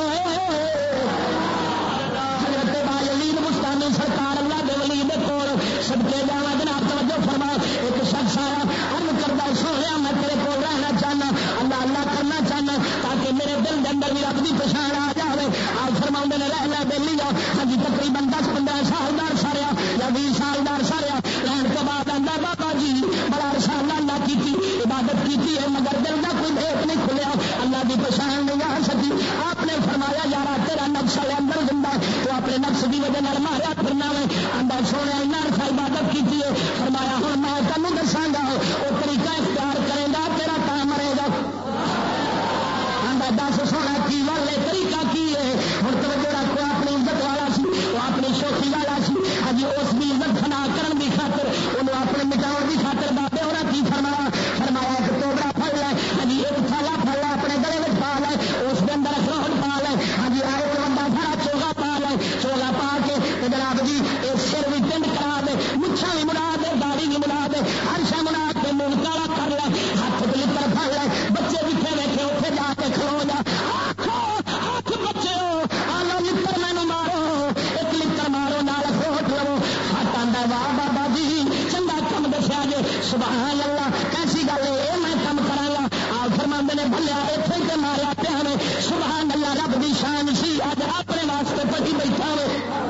S2: سرکار اللہ دے ولی دے کول صدقے جاواں جناب توجہ فرما ایک شخص آیا عرض کردا سوہیا میں تیرے کول رہنا چاہنا اللہ اللہ کرنا چاہنا تاکہ میرے دل دے اندر بھی رب دی پہچان آ جاوے آپ فرماؤندے نے رہ لے بیلی جا ہاں جی تقریباً دس پندرہ سال دا عرصہ رہیا یا بیس سال دا عرصہ رہیا رہن کے بعد آندا بابا جی بڑا عرصہ اللہ اللہ کیتی عبادت کیتی ہے مگر دل دا کوئی بھیت نہیں کھلیا اللہ دی پہچان نہیں آ سکی آپ نے فرمایا یارا تیرا نفس ہے اندر زندہ تو اپنے نفس دی وجہ نال ماریا پھرنا میں آندا سونے اینا عرصہ عبادت کیتی ہے فرمایا ہن میں تینوں دساں گا او طریقہ اختیار کرے گا تیرا تا مرے گا آندا دس سونا کی والے طریقہ کی ہے ہن توجہ رکھو اپنی عزت والا سی وہ اپنی شوخی والا سی ہجی اس کی عزت فنا کرن دی خاطر انہوں اپنے مٹاؤ دی خاطر بابے ہونا کی فرمایا فرمایا ایک توبرا پھڑ لے ہجی ایک تھالا پھڑ لے اپنے گلے میں پا لے اس کے اندر اخروٹ پا لے ہجی آئے لمبا سارا چوگا پا لے چوگا پا کے جناب جی سر بھی ٹنڈ کرا دے مچھا بھی منا دے داڑھی بھی منا دے ہر شا منا کے منہ کالا کر لے ہاتھ لکڑ پھڑ لے بچے جتنے بیٹھے اتنے جا کے کھلو جا ہاتھ بچے ہو آلو لکڑ مینو مارو ایک لکڑ مارو نال اخروٹ لو ہاتھ آندا واہ بابا جی چنگا کم دسیا جے سبحان اللہ کیسی گل ہے یہ میں کم کرا گا آپ فرماندے نے بھلیا اتنے تے ماریا پیا نے سبحان اللہ رب دی شان سی اج اپنے واسطے پڑھی بیٹھا ہوئے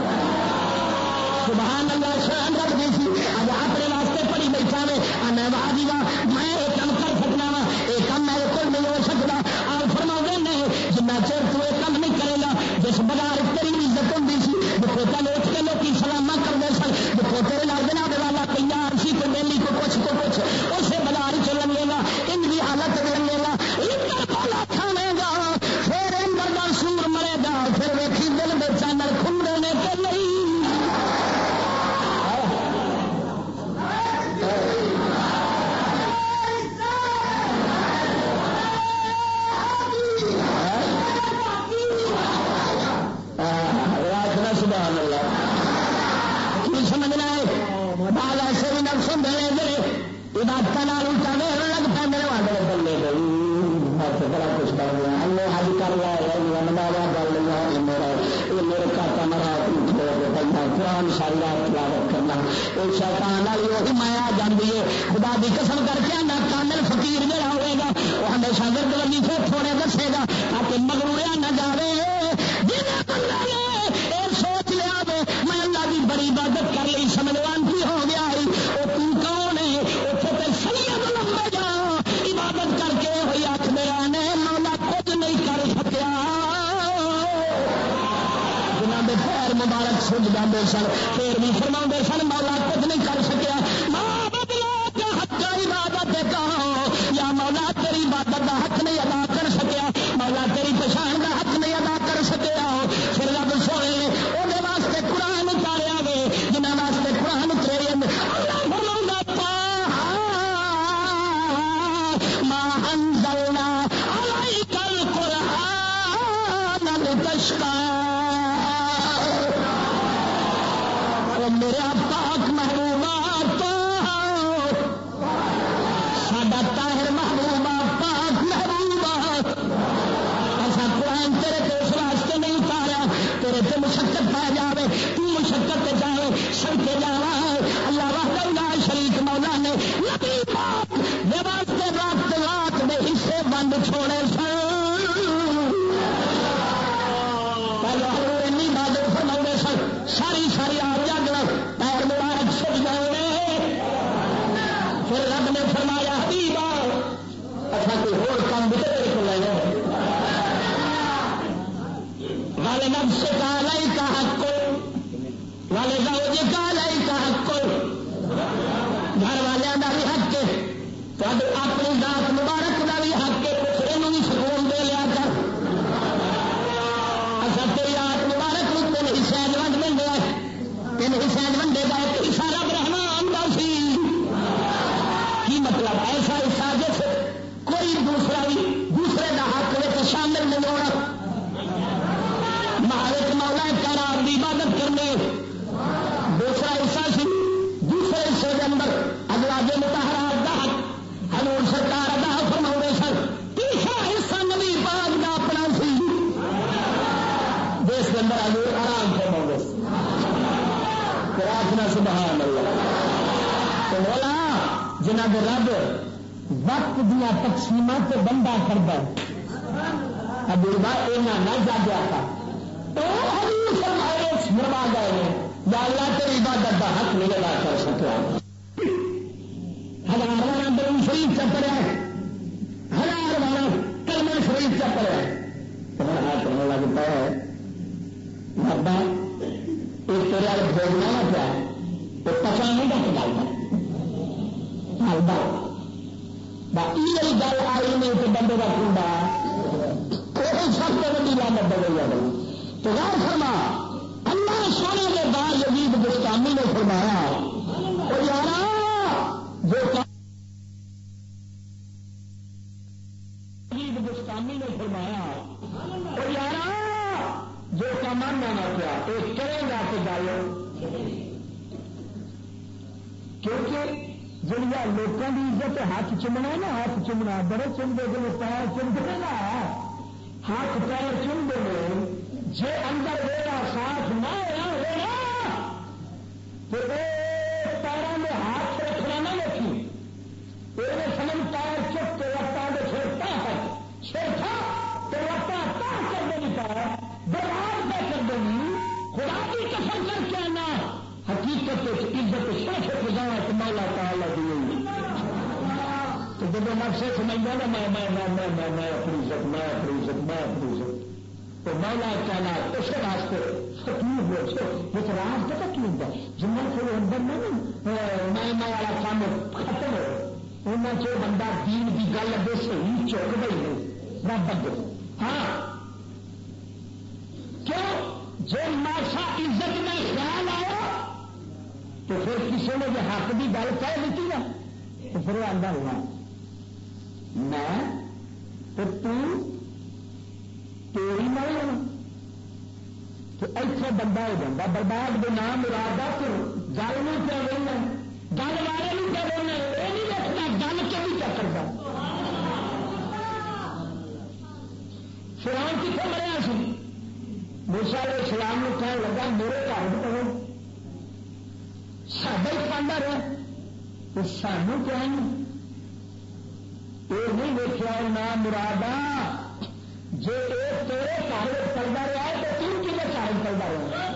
S2: سبحان اللہ شان رب دی سی اج اپنے واسطے پڑھی بیٹھا ہوئے میں واہ جی واہ میں یہ کم کر سکنا وا یہ کم میرے کو نہیں ہو سکتا آپ فرماندے نے جنہ چر تو یہ کم نہیں کرے گا جس بغیر تیری عزت ہوتی سی دیکھو تین اٹھ کے لوگ سلامہ کرتے سن دیکھو تیرے لال جناب والا تیار سی تو ڈیلی کو کچھ تو کچھ اسے بازار چ لگے گا ان کی حالت لگے گا والا کھانے گا پھر اندر کا سور مرے گا پھر ویکھی دل میں چانر کھمرے نے کہ نہیں سبحان اللہ کی سمجھنا ہے بال ایسے بھی نفس ہوں جڑے عبادت الٹا دیر لگ پہ میرے والے بلے گئی بڑا کچھ کر لیا اللہ حج کر لیا نمازا کر لیا میرا یہ میرے کاکا مرا قرآن ساری رات تلاوت کرنا ایک شیطان والی وہی مایا جاتی ہے خدا دی قسم کر کے نہ کامل فقیر جڑا ہوئے گا وہ ہمیشہ ورد لگی پھر تھوڑے دسے گا تاکہ مغروریا نہ جاوے سوچ لیا میں اللہ کی بڑی عبادت کر لی سمجھوانتی ہو گیا وہ تو کون ہے اتنے تو سید لمبے جا عبادت کر کے ہوئی آخ میرا نے مولا کچھ نہیں کر سکیا جنہوں نے پیر مبارک سج جاتے سن پھر بھی فرما سن مولا کچھ نہیں کر سکیا ماں بدلا کے حق کا عبادت کہو یا مولا تیری عبادت کا حق نہیں ادا کر سکیا مولا تیری پچھان کا حق نہیں ادا کر سکیا پھر رب سونے وہ واسطے قرآن اتاریا گے جنہوں واسطے قرآن اترے اللہ ما انزلنا علیک القرآن لتشقى میرے آقا بائی سازش کوئی دوسرا بھی دوسرے کا حق میں شامل نہیں ہونا. مالک مولا کرام کی عبادت کرنی. دوسرا حصہ سی دوسرے حصے کے اندر ازواج مطہرات کا حق حضور سرکار ادا فرماؤ سن. تیسرا حصہ نبی پاک کا اپنا سی جس کے اندر حضور آرام فرماؤ پرارتھنا سبحان اللہ. تو مولا جنہ کے رب وقت دیا تقسیمات سے بندہ کرتا ابھی یہاں نہ جاگیا تھا تو حضور فرمائے مروا گئے یا اللہ تیری عبادت کا حق نہیں ادا کر سکا. ہزار بارہ درود شریف چ پڑیا ہزار بارہ کلمہ شریف چ پڑیا تمہارا ہاتھ کرنے لگتا ہے بابا ایک تیرے بھوگنا نہ پیا تو پچا نہیں ڈک ڈالتا باقی گل آئی نہیں تو بندے کا کنڈا وہ سب سے بڑی لانت بدل جائے. تو غور فرما اللہ سونے کے بعد یزید بستامی نے فرمایا اور یارا جو یزید بستامی نے فرمایا اور یارا جو کامان نہ کیا تو کرے گا تو گالو کیونکہ جڑیا لوگوں کی عزت ہاتھ چومنا نا ہاتھ چومنا بڑے چمتے جی پیر چمتے نا ہاتھ پیر چمتے ہیں جی اندر ویڑا صاف نہ ہوا ویڑا تو پیروں میں ہاتھ رکھنا نہ رکھی یہ سمجھ پیر چپ کے لگتا ہے چھوٹا تک چھوٹا تو لگتا تاہ کر دے نہیں پایا برباد پہ کر دے گی. خدا کی قسم کر کے آنا حقیقت عزت شرف خدا تو مولا تعالی دی تو جب نقشے سمجھا نا میں میں میں میں میں میں اپنی عزت میں اپنی عزت میں اپنی عزت تو مولا تعالی اس راستے فقیر ہو ایک راز پتا کیوں ہوتا جنہیں پھر اندر میں میں میں والا کام ختم ہو انہیں چو بندہ دین کی گل ابھی صحیح چک گئی ہے رب بندے ہاں کیوں جو ماسا عزت میں خیال آیا تو پھر کسی نے جو حق کی گل کہہ دیتی نا تو پھر وہ آدھا ہوا میں تو تیری مر تو ایسے بندہ ہو جاتا برباد کے نام مرادہ پھر گل نہیں کیا بولنا گل والے نہیں کیا بولنا یہ نہیں رکھنا گل کبھی کیا کرتا. فرعون کتنے مریا سی موسیٰ علیہ السلام نے کہنے لگا میرے گھر پڑھو سب ہی پاندہ رہا تو سانو کیا یہ نہیں دیکھا نہ مرادہ جی یہ تیرے گھر چلتا رہا ہے تو تم کھے گھر چلتا رہا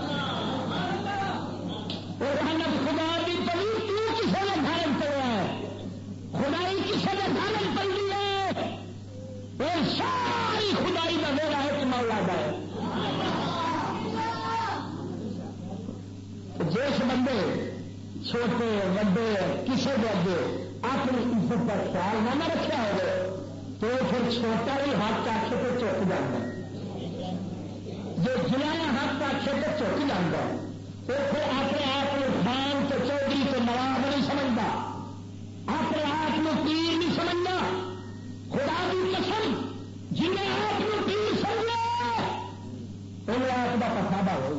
S2: اور رحمت خدا کی پڑی تو کسی نے گھر پڑا ہے خدائی کسی نے گھر پڑی ہے وہ ساری خدائی کا ویڑا ہے کہ مولا دا ہے. جس بندے چھوٹے وڈے کسی کے اگے اپنی عزت کا خیال نہ رکھا ہو تو پھر چھوٹا ہی ہاتھ آخے تو چک جاتا جو جلایا ہاتھ آخے تو چک جاتا تو پھر اپنے آپ کو خان تو چودھری تو نواب نہیں سمجھتا اپنے آپ کو پیر نہیں سمجھنا. خدا کی قسم جنہیں آپ کو پیر سمجھا انہیں آپ کا پسابا ہو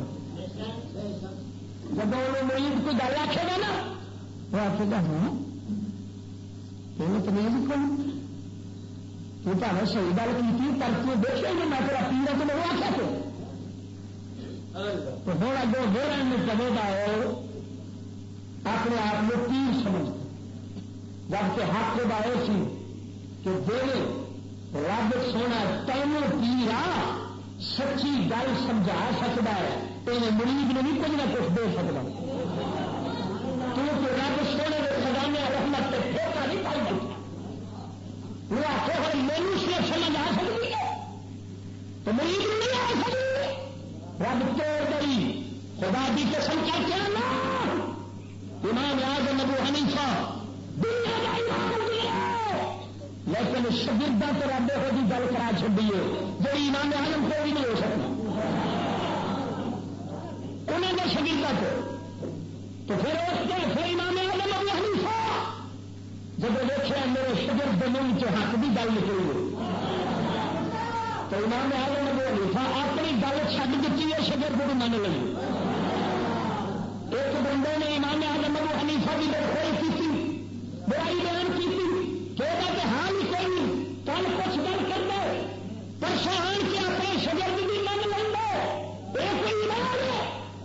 S2: جب انہوں مریض کو گل آخے گا نا وہ آخے گا ہاں یہ تو نہیں کون تو تمہیں صحیح گل کی پر تو دیکھے گا میں تیرا پیر ہے تو میں وہ آخیا تو تھوڑا جو ہو رہے ہیں چلے گا اپنے آپ کو پیر سمجھتے جبکہ حق خدا یہ سی کہ دے رب سونا تینوں پیر آ سچی گل سمجھا سکتا ہے یہ مریض نے بھی کچھ نہ کچھ دے سکتا کیونکہ رب سونے کے خزانے رحمت سے ٹھوکا نہیں پائی بیٹھا وہ آخو ہر مینو سے سمجھ آ سکتی ہے تو مریض نہیں آ سکتی رب توڑ گئی خدا کی قسم کر کے نا امام اعظم ابو حنیفہ دنیا کا امام دیا لیکن شگردہ تو رب ہو جی گل کرا چڑیے جی امام اعظم کو بھی نہیں ہو سکتا انہوں نے شگردہ کو تو پھر اس کے پھر امام اعظم ابو حنیفہ جب دیکھا میرے شگرد منہ چ حق کی گل نکلی ہے تو امام اعظم ابو حنیفہ اپنی گل چھڈ دیتی ہے شگرد کو من لگی. ایک بندے نے امام اعظم ابو حنیفہ کی بدخوئی کی برائی بیان کی کہ وہ حال ہی کوئی نہیں کل کچھ گل کر دے پرسوں آن کے اپنے شگرد بھی من لینا یہ کوئی علاج ہے.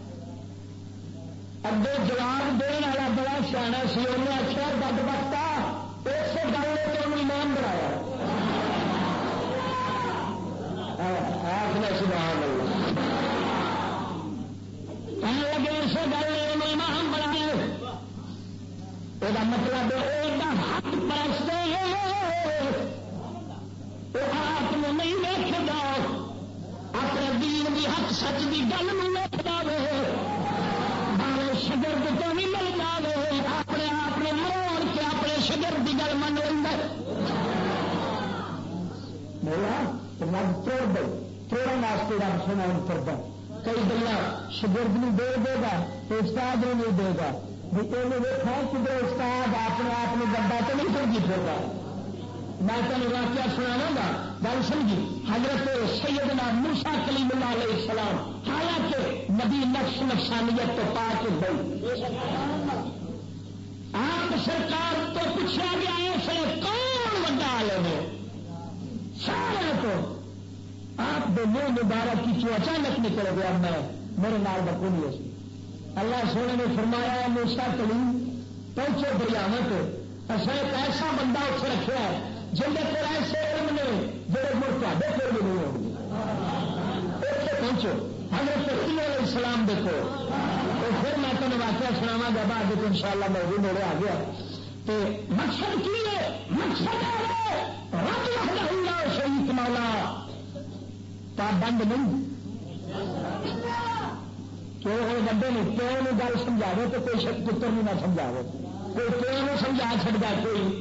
S2: اگے جواب دینے والا بڑا سیاح سی انہیں آخیا بد بختا اس گل نے تو انہوں ایمان بنایا. آخر سبحان اللہ کہنے لگے اس گل نے انہوں ایمان بنایا. یہ مطلب حق پرست وہ آپ نہیں ویکھدا اپنے دین کی حق سچ کی گل میں ویکھدا وے شگرد تو نہیں مل جائے اپنے آپ نے موڑ کے اپنے شگرد کی گل من لینا. مولا رب توڑ دے توڑنے واسطے رب سونا کرتا کئی گلا شگرد نہیں دے دے گا تو استاد نے نہیں دے گا. دیکھا کدھر استاد اپنے آپ کو گڈا تو نہیں سمجھی پھر گا. میں تمہیں واقعہ سناواں گا گل سمجھی. حضرت سیدنا موسیٰ کلیم اللہ علیہ السلام حالانکہ نبی نفس نفسانیت تو پاک گئی آپ سرکار تو پوچھا گیا اس نے کون وڈا عالم ہے سارے تو آپ دے منہ مبارک کی جو اچانک نکل گیا میں میرے نال بکونی اس اللہ سونے نے فرمایا موسیٰ کلیم پہنچو دریاویں پہ اصل ایک ایسا بندہ اتنے رکھا ہے جن کو ایسے علم نے جڑے مڑ تے پھر بھی نہیں ہوں گے اتنے پہنچو. حضرت علیہ السلام دیکھو تو پھر میں تمہیں واقعہ سناواں گا بعد ان شاء اللہ میں بھی میرے آ گیا. تو مقصد کی ہے مقصد ہے رب وحدہ اللہ شریک مولا پابند نہیں کیوں ہوں بندے نے پیو نے گل سمجھاوے تو کوئی شک پتر بھی نہ سمجھاوے کوئی پیو نے سمجھا چڑھتا کوئی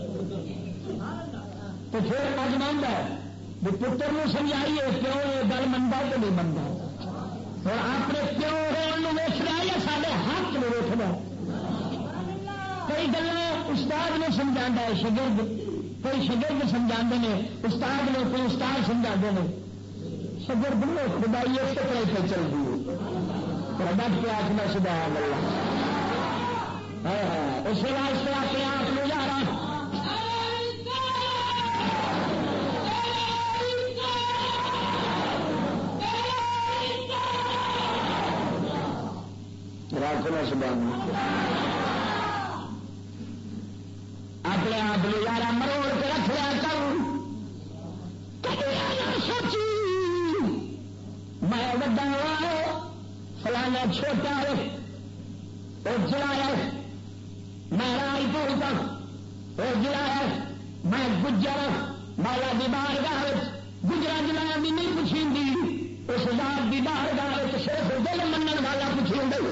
S2: تو پھر اج مانتا ہے بھی پتر نے سمجھائیے کیوں یہ گل منتا تو نہیں منتا اور اپنے پیو ہونے ویچ رہا یا سارے حق میں ویچنا. کئی گلا استاد نے سمجھا ہے شگرد کوئی شگرد سمجھا نے استاد نے کوئی استاد سمجھا نے شگرد نے خدائی اس طرح پہ چل رہی ہے ڈٹ کے آخنا سبحان اللہ. اس واسطے اپنے آپ کو یار راکھنا سبحان اپنے آپ کو یار مروڑ کے رکھ لیا کر سوچی میں وڈا فلانا چھوٹا ہے وہ جڑا ہے میں رائی پورتا وہ جڑا ہے میں گجر مولا دی بارگاہ گجرا جلایا بھی نہیں پوچھی اس ذات دی بارگاہ صرف دل منن والا پوچھی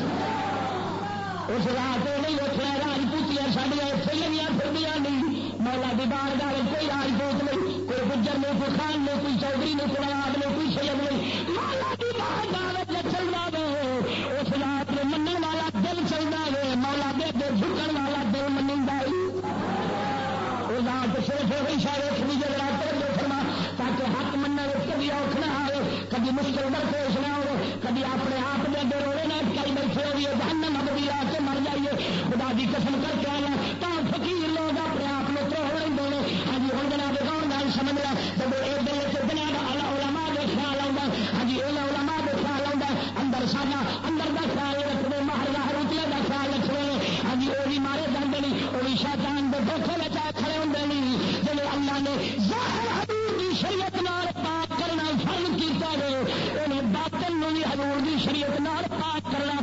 S2: اس رات نہیں اٹھنا راجپوتیاں ساڑیاں اتنے لگیاں پھردیاں نہیں مولا دی بارگاہ کوئی راجپوت نہیں کوئی گجر نہیں کوئی خان نہیں کوئی چودھری نہیں کوئی نواب نہیں کوئی سید نہیں مولا دی بارگاہ چل رہا ہے اس رات میں منن والا دل چل رہا ہے مولا دے دے جھکن والا دل منگا وہ رات صرف وہی شاید ایک نیچے رات دے فرما تاکہ حق مننا کبھی اوکھ نہ آئے کبھی مشکل درپیش نہ ہو کبھی اپنے آپ دے دے روڑے نہ کئی بیٹھے ہوئی جہنم ابدی آ کے مر جائیے خدا دی قسم کر کے آنا تو فقیر لوگ اپنے آپ کو تو ہو رہے ہیں. ہاں جی ہوں جناب کون گل سمجھ رہا جب ایک دل سے جناب علماء دے خیال آؤں ہاں جی وہ علماء دے خیال آؤں اندر ساڈا اندر کا خیال رکھنے ماہر روپیے کا خیال رکھنے ہاں جی وہ بھی مارے جاتے نہیں وہ بھی شیطان دے دھوکھے میں چاہ کھڑے ہوں نہیں جب اللہ نے ظاہر حضور دی شریعت نال پاک کرنا فرض کیتا ہے انہیں باطن نو بھی حضور دی شریعت نال پاک کرنا.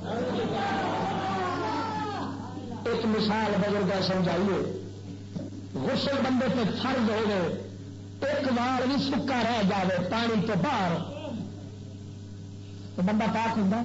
S2: ایک مثال بزرگ سمجھائیے غسل بندے پہ فرض ہو گئے ایک وار بھی سکا رہ جائے پانی تو باہر تو بندہ پاک ہوتا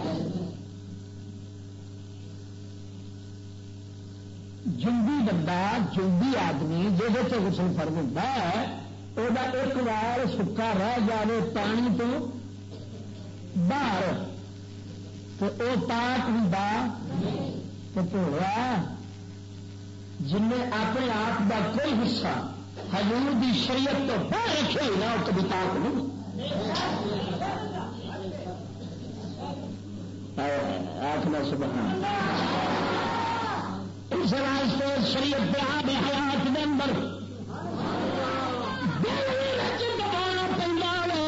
S2: جنبی بندہ جنبی آدمی جہے تو غسل فرض ہوتا ہے وہ ایک وار سکا رہ جائے پانی تو باہر تو وہ پاک ہوں تو رہا جن نے اپنے آپ کا کوئی حصہ حضور دی شریعت تو باہر رکھے ہی نہ وہ کبھی پاک نہیں. آخنا سبحان اس واسطے شریعت پہ آب حیات کے اندر دبانا پڑتا ہے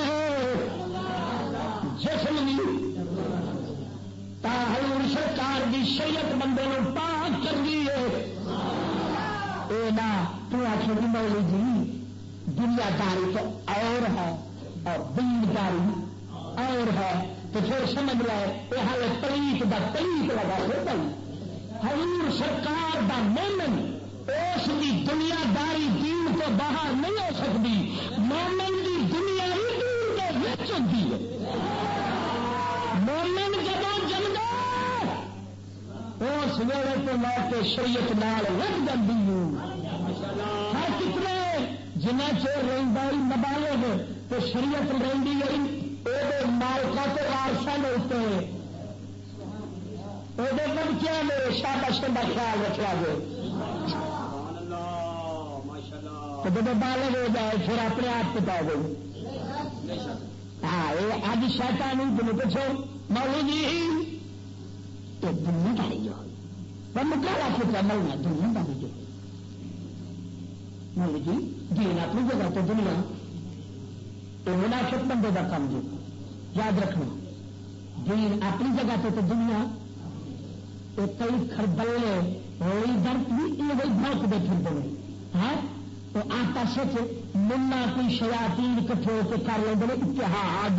S2: جسم بھی تا حضور سرکار کی شریعت بندے کو پاک کر دی ہے. اے نا تو آخر مولوی جی دنیا داری تو اور ہے اور دینداری اور ہے تو پھر سمجھ لے یہ حال پلیت دا پلیت لگا ہو گئی. حضور سرکار دا مومن اس کی دنیا داری دین تو باہر نہیں ہو سکتی. مومن کی دنیا ہی دین کے وچ ہوتی ہے. مومن جب جمدا اس ویلے تو میں کے شریعت نال لگ جاتی ہوں. ہر کتنے جنہ چیر رہی نبالغ تو شریعت رہی گئی وہ مالکا تو وارسا نے اتنے وہ بچوں نے شابش کا خیال رکھا گیا. جب بالغ ہو جائے پھر اپنے آپ پتا گئی. ہاں یہ اج شیطان تم پوچھو مولو جی تو دنیا داری جو مکالا پوچھا ملنا دنیا داری جو مولو جی دین اپنی جگہ تو دنیا یہ منافق بندے کا کام جو یاد رکھنا. دین اپنی جگہ تو دنیا کئی خربلے ہوئی درد بھی یہ بہت بیٹھے ہیں. ہاں تو آپس منا کوئی شیاطین کٹھے ہو کے کر لیں اتحاد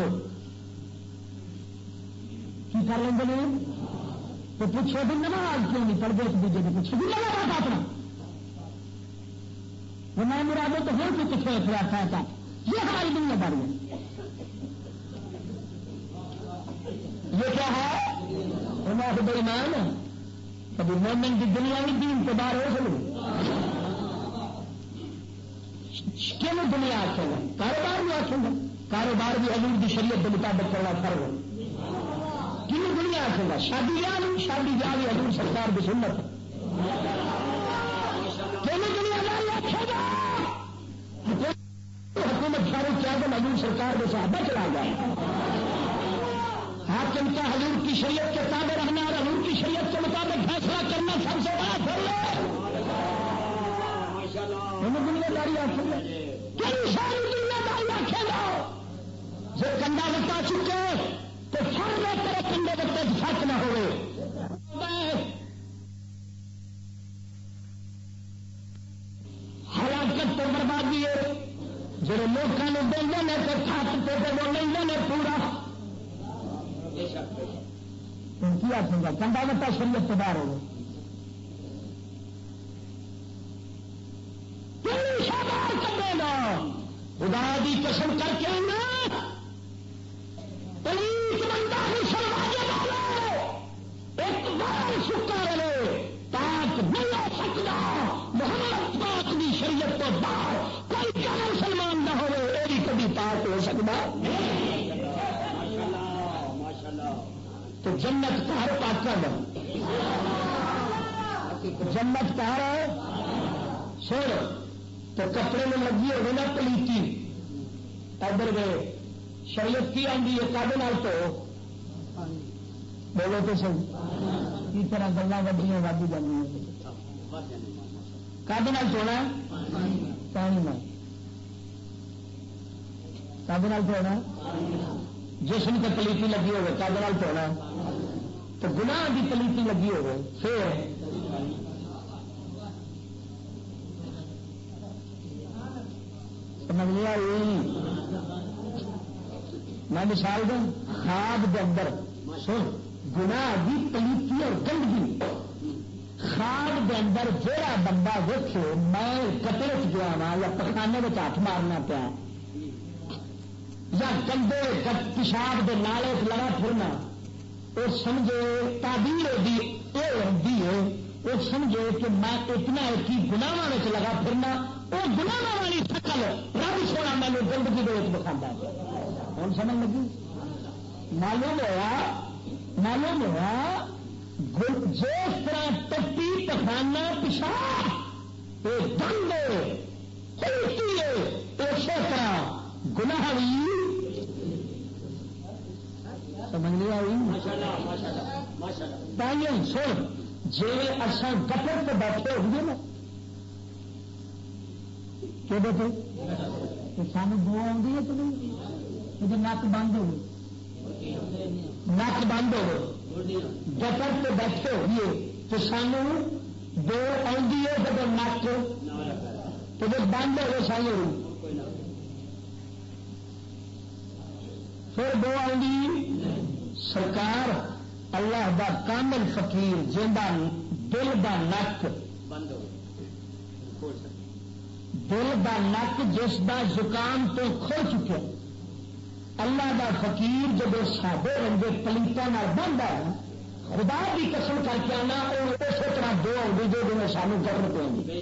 S2: کی کر لیں تو پوچھو بھی نماز کیوں نہیں پڑھتے ایک دوسرے کو پوچھو بھی نماز اپنا میں مرادوں تو ہو کے کچھ رکھا تھا. یہ ہماری دنیا داری ہے. یہ کیا ہے ہمارے بڑی مان کبھی مومن کی دنیا بھی دین کے باہر ہو سکے. کیوں دنیا آخے گا کاروبار بھی آخے گا کاروبار بھی حضور کی شریعت کے مطابق کرنا فرض ہے. کیوں دنیا آخے گا شادی بیاہ نہیں شادی بیاہ بھی حضور سرکار کی سنت ہے. کیوں دنیا داری آخے گا حکومت فاروق اعظم حضور سرکار کے صحابہ چلا گیا. حاکم کا حضور کی شریعت کے تابع رہنا اور حضور کی شریعت کے مطابق فیصلہ کرنا سب سے بڑا فرض ہے. دنیا داری آخے گا کئی ساری دنیا داری آخے گا. جو کنڈا بتا چکے تو فرض کرے کنڈے بتے فرق نہ ہوئے. ہلاکت تو بربادی ہے جب لوگوں نے دیں نے تو تھک پہ وہ لیں نے پورا کیا سمجھا کنڈا بتا شریعت سے باہر ہو کرے گا. خدا دی قسم کر کے نا پلیس بندہ ہی سرواجے والے ایک بار سکا رہے پاک نہیں ہو سکتا. محمد پاک کی شریعت تو باہر کوئی کیا مسلمان نہ ہوئے یہ بھی کبھی پاک ہو سکتا. تو جنت کار پاک جنت کار سر تو کپڑے میں لگی ہوگی نا پلیتی ادھر گئے شریعت کی آدھی ہے کابے نال تو بولو تو سر کی طرح گلا وڈیاں وادی جاتی کابے نال دھونا پانی میں کابے نال دھونا جسم کی پلیتی لگی ہوگی کابے نال دھونا تو گناہ کی پلیتی لگی ہوگی پھر سمجھ لیا. میں مثال دوں خواب کے اندر سن گناہ کی پلیتی اور گندگی خواب کے اندر جہاں بندہ دیکھے میں کپڑے گیا وا یا پخانے میں ہاتھ مارنا پیا یا گندے پیشاب کے نالے لگا پھرنا وہ سمجھے تعبیر ہوتی یہ ہوتی ہے وہ سمجھے کہ میں اتنا ایک گناہ لگا پھرنا وہ گناہ والی شکل رب سونا مینو گندگی کے دکھا ہوں سمجھ لگی. معلوم ہوا معلوم ہوا جس طرح ٹپی پخانا پیشاب یہ دند ہے اسی طرح گناہ بھی سمجھ نہیں آئی تائیں سن جی اصا گٹر پہ بیٹھے ہوئے نا کہ بیٹھے سانو دو آتی ہے تو نہیں نک بند ہو نک بند ہو گٹر پہ بیٹھے ہوئے تو سانو دو آتی ہے جب نک تو جب بند ہو سانو پھر دو آئی سرکار اللہ دا کامل فقیر جندا دل دا نک
S3: بند ہو
S2: دل دا نک جس دا زکام تو کھل چکے اللہ دا فقیر جب سادے رنگے پلیٹا بند ہے خدا کی قسم کر کے آنا اور اسی طرح دو آؤں جو جو سانو گرم پہ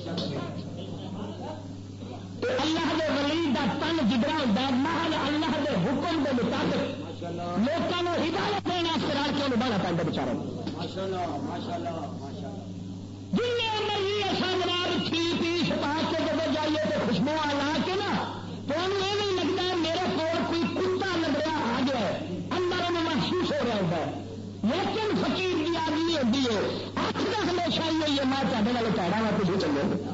S2: اللہ دے ولی دا تن جگرا ہوتا محل اللہ دے حکم دے مطابق لوگوں کو ہدایت دینا سرار کے نبھانا پڑتا بچاروں جن مرضی ایسا جناب تھی پیش پا کے جب جائیے تو خوشبو لا کے نا تو انہوں یہ نہیں لگتا ہے میرے کو کوئی کتا نظریا آ گیا ہے اندر انہیں محسوس ہو رہا ہوتا ہے لیکن فقیر کی آدمی ہوتی ہے آخر کا ہمیشہ ہی ہوئی ہے میں چاہنے والے پیڑا ہوا تو چلے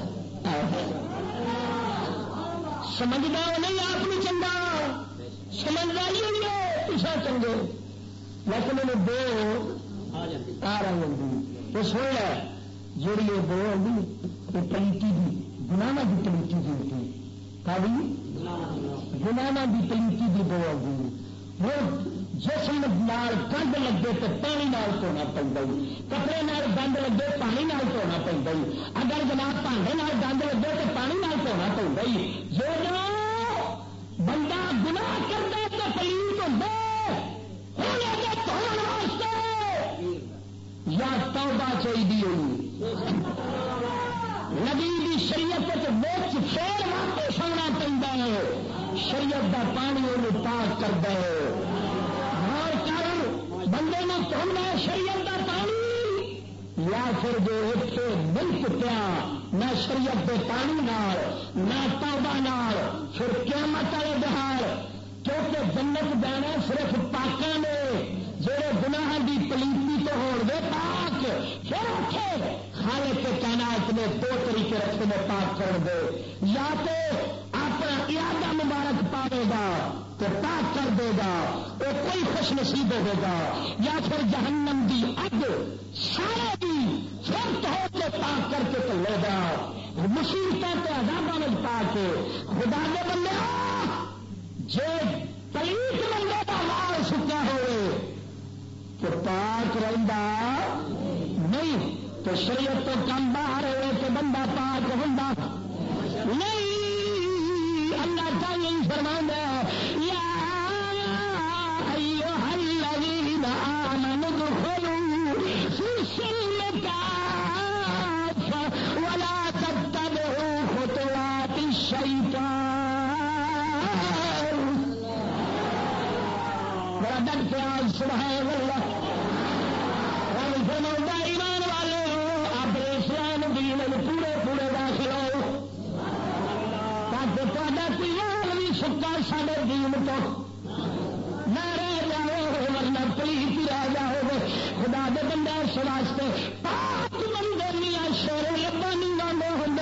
S2: سمجھدار نہیں آپ نے چنگا سمجھداری ہوئی ہے پیچھا چنگے لیکن انہیں دو آ رہی ہوں تو سن لے جیڑی یہ دو آئی یہ پلیٹی دی گناہ کی پلیٹی دی ہوتی کا بھی گناہ کی پلیٹی دی دو آئی وہ جسم نال گند لگے تو پانی نال دھونا پڑتا کپڑے نال گند لگے پانی نال دھونا پڑتا اگر جناب بھانڈے نال گند لگے تو پانی نال دھونا پڑتا جو بندہ گناہ کرتا تو پلیت ہوتے یا توبہ چاہیے نبی کی شریعت وچ پھر واپس آنا پڑتا ہے شریعت کا پانی انہوں پاک کرتا ہے اور کر بندے نے توڑنا شریعت کا پانی یا پھر جو اتنے ملک پیا نہ شریعت کے پانی نال نہ توبہ نال پھر قیامت والے بہار کیونکہ جنت جانا صرف پاکوں نے جہے گناہ کی پلیتی تو ہو گئے پاک پھر اٹھے خالق کے کائنات نے دو طریقے رکھے میں پاک کر دے یا تو اپنا ارادہ مبارک پاوے گا تو پاک کر دے گا وہ کوئی خوش نصیب ہوے گا یا پھر جہنم دی اگ سارے بھی فرت ہو کے پاک کر کے چلے گا مصیبتوں کے عذابوں میں پا کے خدا کے بندے جے پلیت بندے کا مال سکا ہوئے تو پاک رہتا نہیں تو شریعت تو کم باہر ہوئے تو بندہ پاک ہوں نہیں اللہ تعالی فرماتا ہے یا ایھا الذین آمنوا ادخلوا فی السلم کافۃ ولا تتبعوا خطوات الشیطان بڑا ڈٹ کے آج سبحان اللہ فرماتا ایمان والے ہو آپ اسلام دین پورے پورے داخل ہو تاکہ تا کوئی مال بھی سکا سارے دین تو نہ رہ جاؤ ورنہ پلیت رہ جاؤ خدا دے بندے اس واسطے پاک بندے میاں شیر ربانی والے ہوں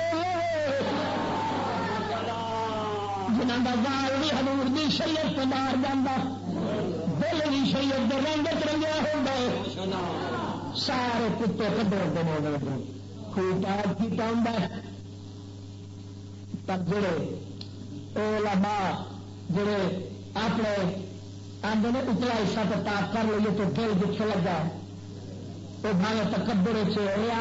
S2: جنہوں کا وال بھی حضور دی شریعت تو باہر جانا دل بھی شریعت کے رنگت رنگیا ہو گئے سارے کتے کدے ہوتے ہیں خوب پاک کی ہوں پر جڑے علماء جڑے اپنے آدھے نے اتلا حصہ تو پاک کر لیے تو دل جتنے لگا وہ بھاوے تکبر ریا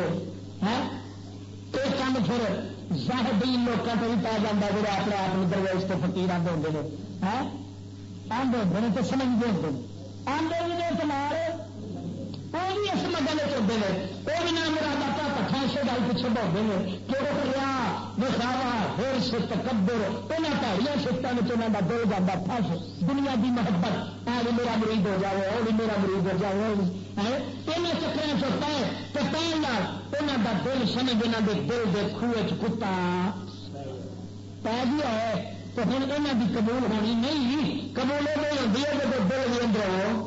S2: یہ کام پھر زاہدین لوگوں کو بھی پا جاتا جڑے اپنے آپ میں درویش تو فقیر آدھے ہوتے ہیں آدھے ہوتے ہیں تو سمجھتے ہوتے ہیں آدھے بھی تمہارے وہ بھی اس مدد چلتے ہیں وہ بھی نام مراد کا پٹھا سے گل پیچھے بہتے ہیں کہ وہ ریا دکھاوا ہرس تکبر انہیں پہاڑیاں سفتوں میں انہوں کا دل جانا پس دنیا کی محبت آ بھی میرا مرید ہو جائے وہ بھی میرا مرید ہو جائے یہاں چکر چوتا ہے تو پہن انہوں کا دل سمجھ یہاں کے دل کے خوہ کتا پی گیا ہے تو ہوں یہاں کی قبول ہونی نہیں. قبول نہیں ہوتی ہے جب دل بھی اندر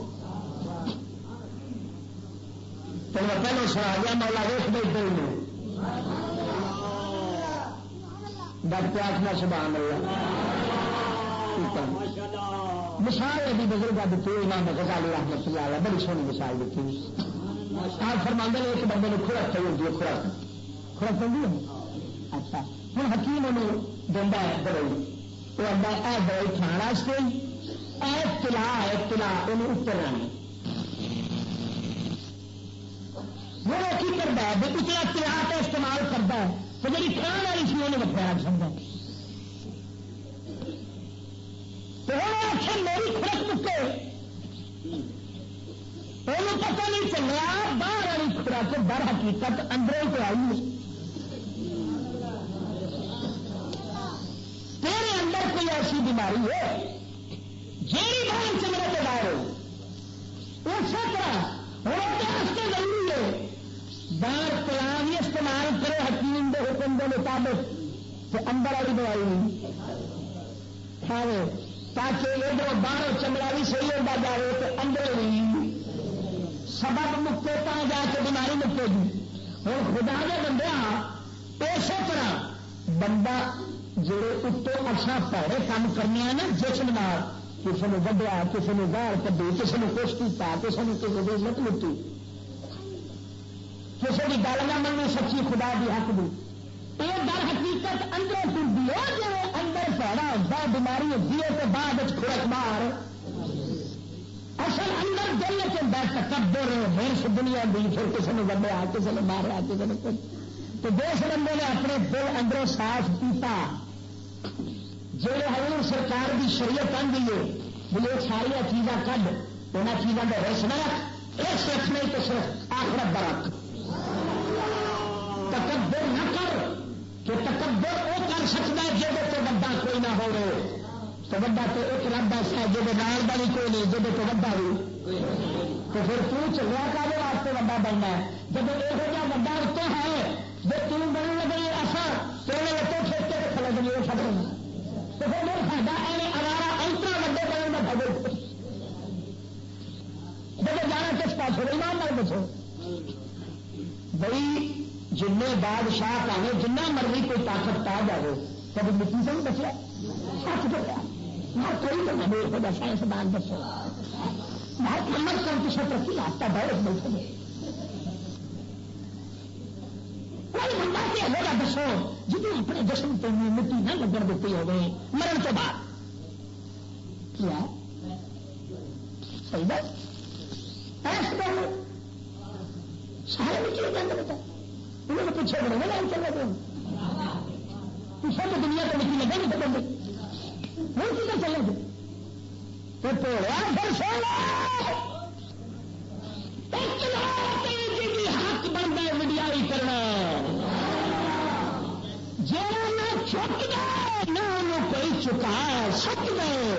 S2: تو میں پہلے سنا گیا مولا ویخ دے دل میں ڈر کے آخنا سبحان اللہ. مثال ابھی بزرگ دیتی امام غزالی رحمۃ اللہ علیہ بڑی سونی مثال دیتی. آپ فرماندے ایک بندے نے خوراک چاہیے ہوتی ہے خوراک خوراک چاہیے ہے. اچھا ہوں حکیم انہوں دینا ہے دوائی وہ آتا ہے اے دوائی کھانا سے اے تلا ہے تلا انہوں اتر رہنا وہ کی کرتا ہے بھی اتنا تلا کا استعمال کرتا ہے تو میری کھان والی سی انہیں بخار سمجھا تو اچھا میری خوراک مکے وہ پتہ نہیں چلیا باہر والی خوراک در حقیقت اندروں تو آئی تیرے اندر کوئی ایسی بیماری ہے جیڑی باہر چمڑے کے باہر ہو اسی طرح واسطے ضروری ہے باہر تلا بھی استعمال کرے حکیم کے حکم کے مطابق تو اندر والی دوائی نہیں کھاوے تاکہ ادھر باہر چمڑا بھی صحیح ہوتا جائے تو اندر بھی سبب مکے تا جا کے بیماری مکے گی. ہوں خدا کے بندے اسی طرح بندہ جڑے اتو اچھا پیڑے کام کرنے نا جسم نال کسی نے وڈیا کسی نے گال کدی کسی نے کچھ کیا کسی نے کسی کی عزت لٹی کسی کی گل نہ مننی سچی خدا کی حق دی یہ در حقیقت اندروں ٹوٹتی ہے جی اندر پیڑا ہوتا بیماری ہوتی ہے تو بعد کھڑک مار اصل اندر دل چلتا تکبر ہرس دنیا دی پھر کسی نے وڈیا کسی نے مارا کسی نے کچھ تو جس بندے نے اپنے دل اندروں صاف کیتا جی حضور سرکار کی شریعت آندی ہے بھی یہ ساریا چیزاں کھ ان چیزوں کا رس نہ رکھ اس رکھ نہیں تو صرف آخرت کا رکھ تکبر نہ کر کہ تکبر وہ کر سکتا ہے جب تو بڑا کوئی نہ ہو رہے تو بڑا تو ایک رب ایسا جب نال کا بھی کوئی نہیں جب تو بڑا بھی تو پھر تو چلیا کالے واسطے بڑا بننا ہے جب یہو جہاں بڑا اتوں ہے جب تم بڑھنے لگے ایسا تو انہیں اتوں کھیت کے رکھ لگے وہ سب تو پھر میرے ساڈا ایویں اوارا انترا وڈے بننے کا بھگو جب جانا کس پاس ہو ایمان نال دسو بھائی جن بادشاہ پاوے جنہ مرضی کوئی طاقت پا جائے کبھی مٹی سے نہیں بچا سچ بولیا میں کوئی تو نہیں خدا سائنسدان دسو بہت نمبر کر کسی ترقی لاتا بہت بیٹھے کوئی بندہ کہ ہوگا دسو جی اپنے جسم پہ مٹی نہ لگن دیتی ہو گئی مرن کے بعد کیا صحیح بات سارے مٹی لگ جاتے بیٹا انہوں نے پیچھے بڑے لائن چل رہے پیچھے تو دنیا کو مٹی لگے نہیں تو بندے وہ کدھر چلے گے تو پھر سونا حق بنتا ہے وڈیائی کرنا جا نہ چک دے نہ انہوں کوئی چکا سک دے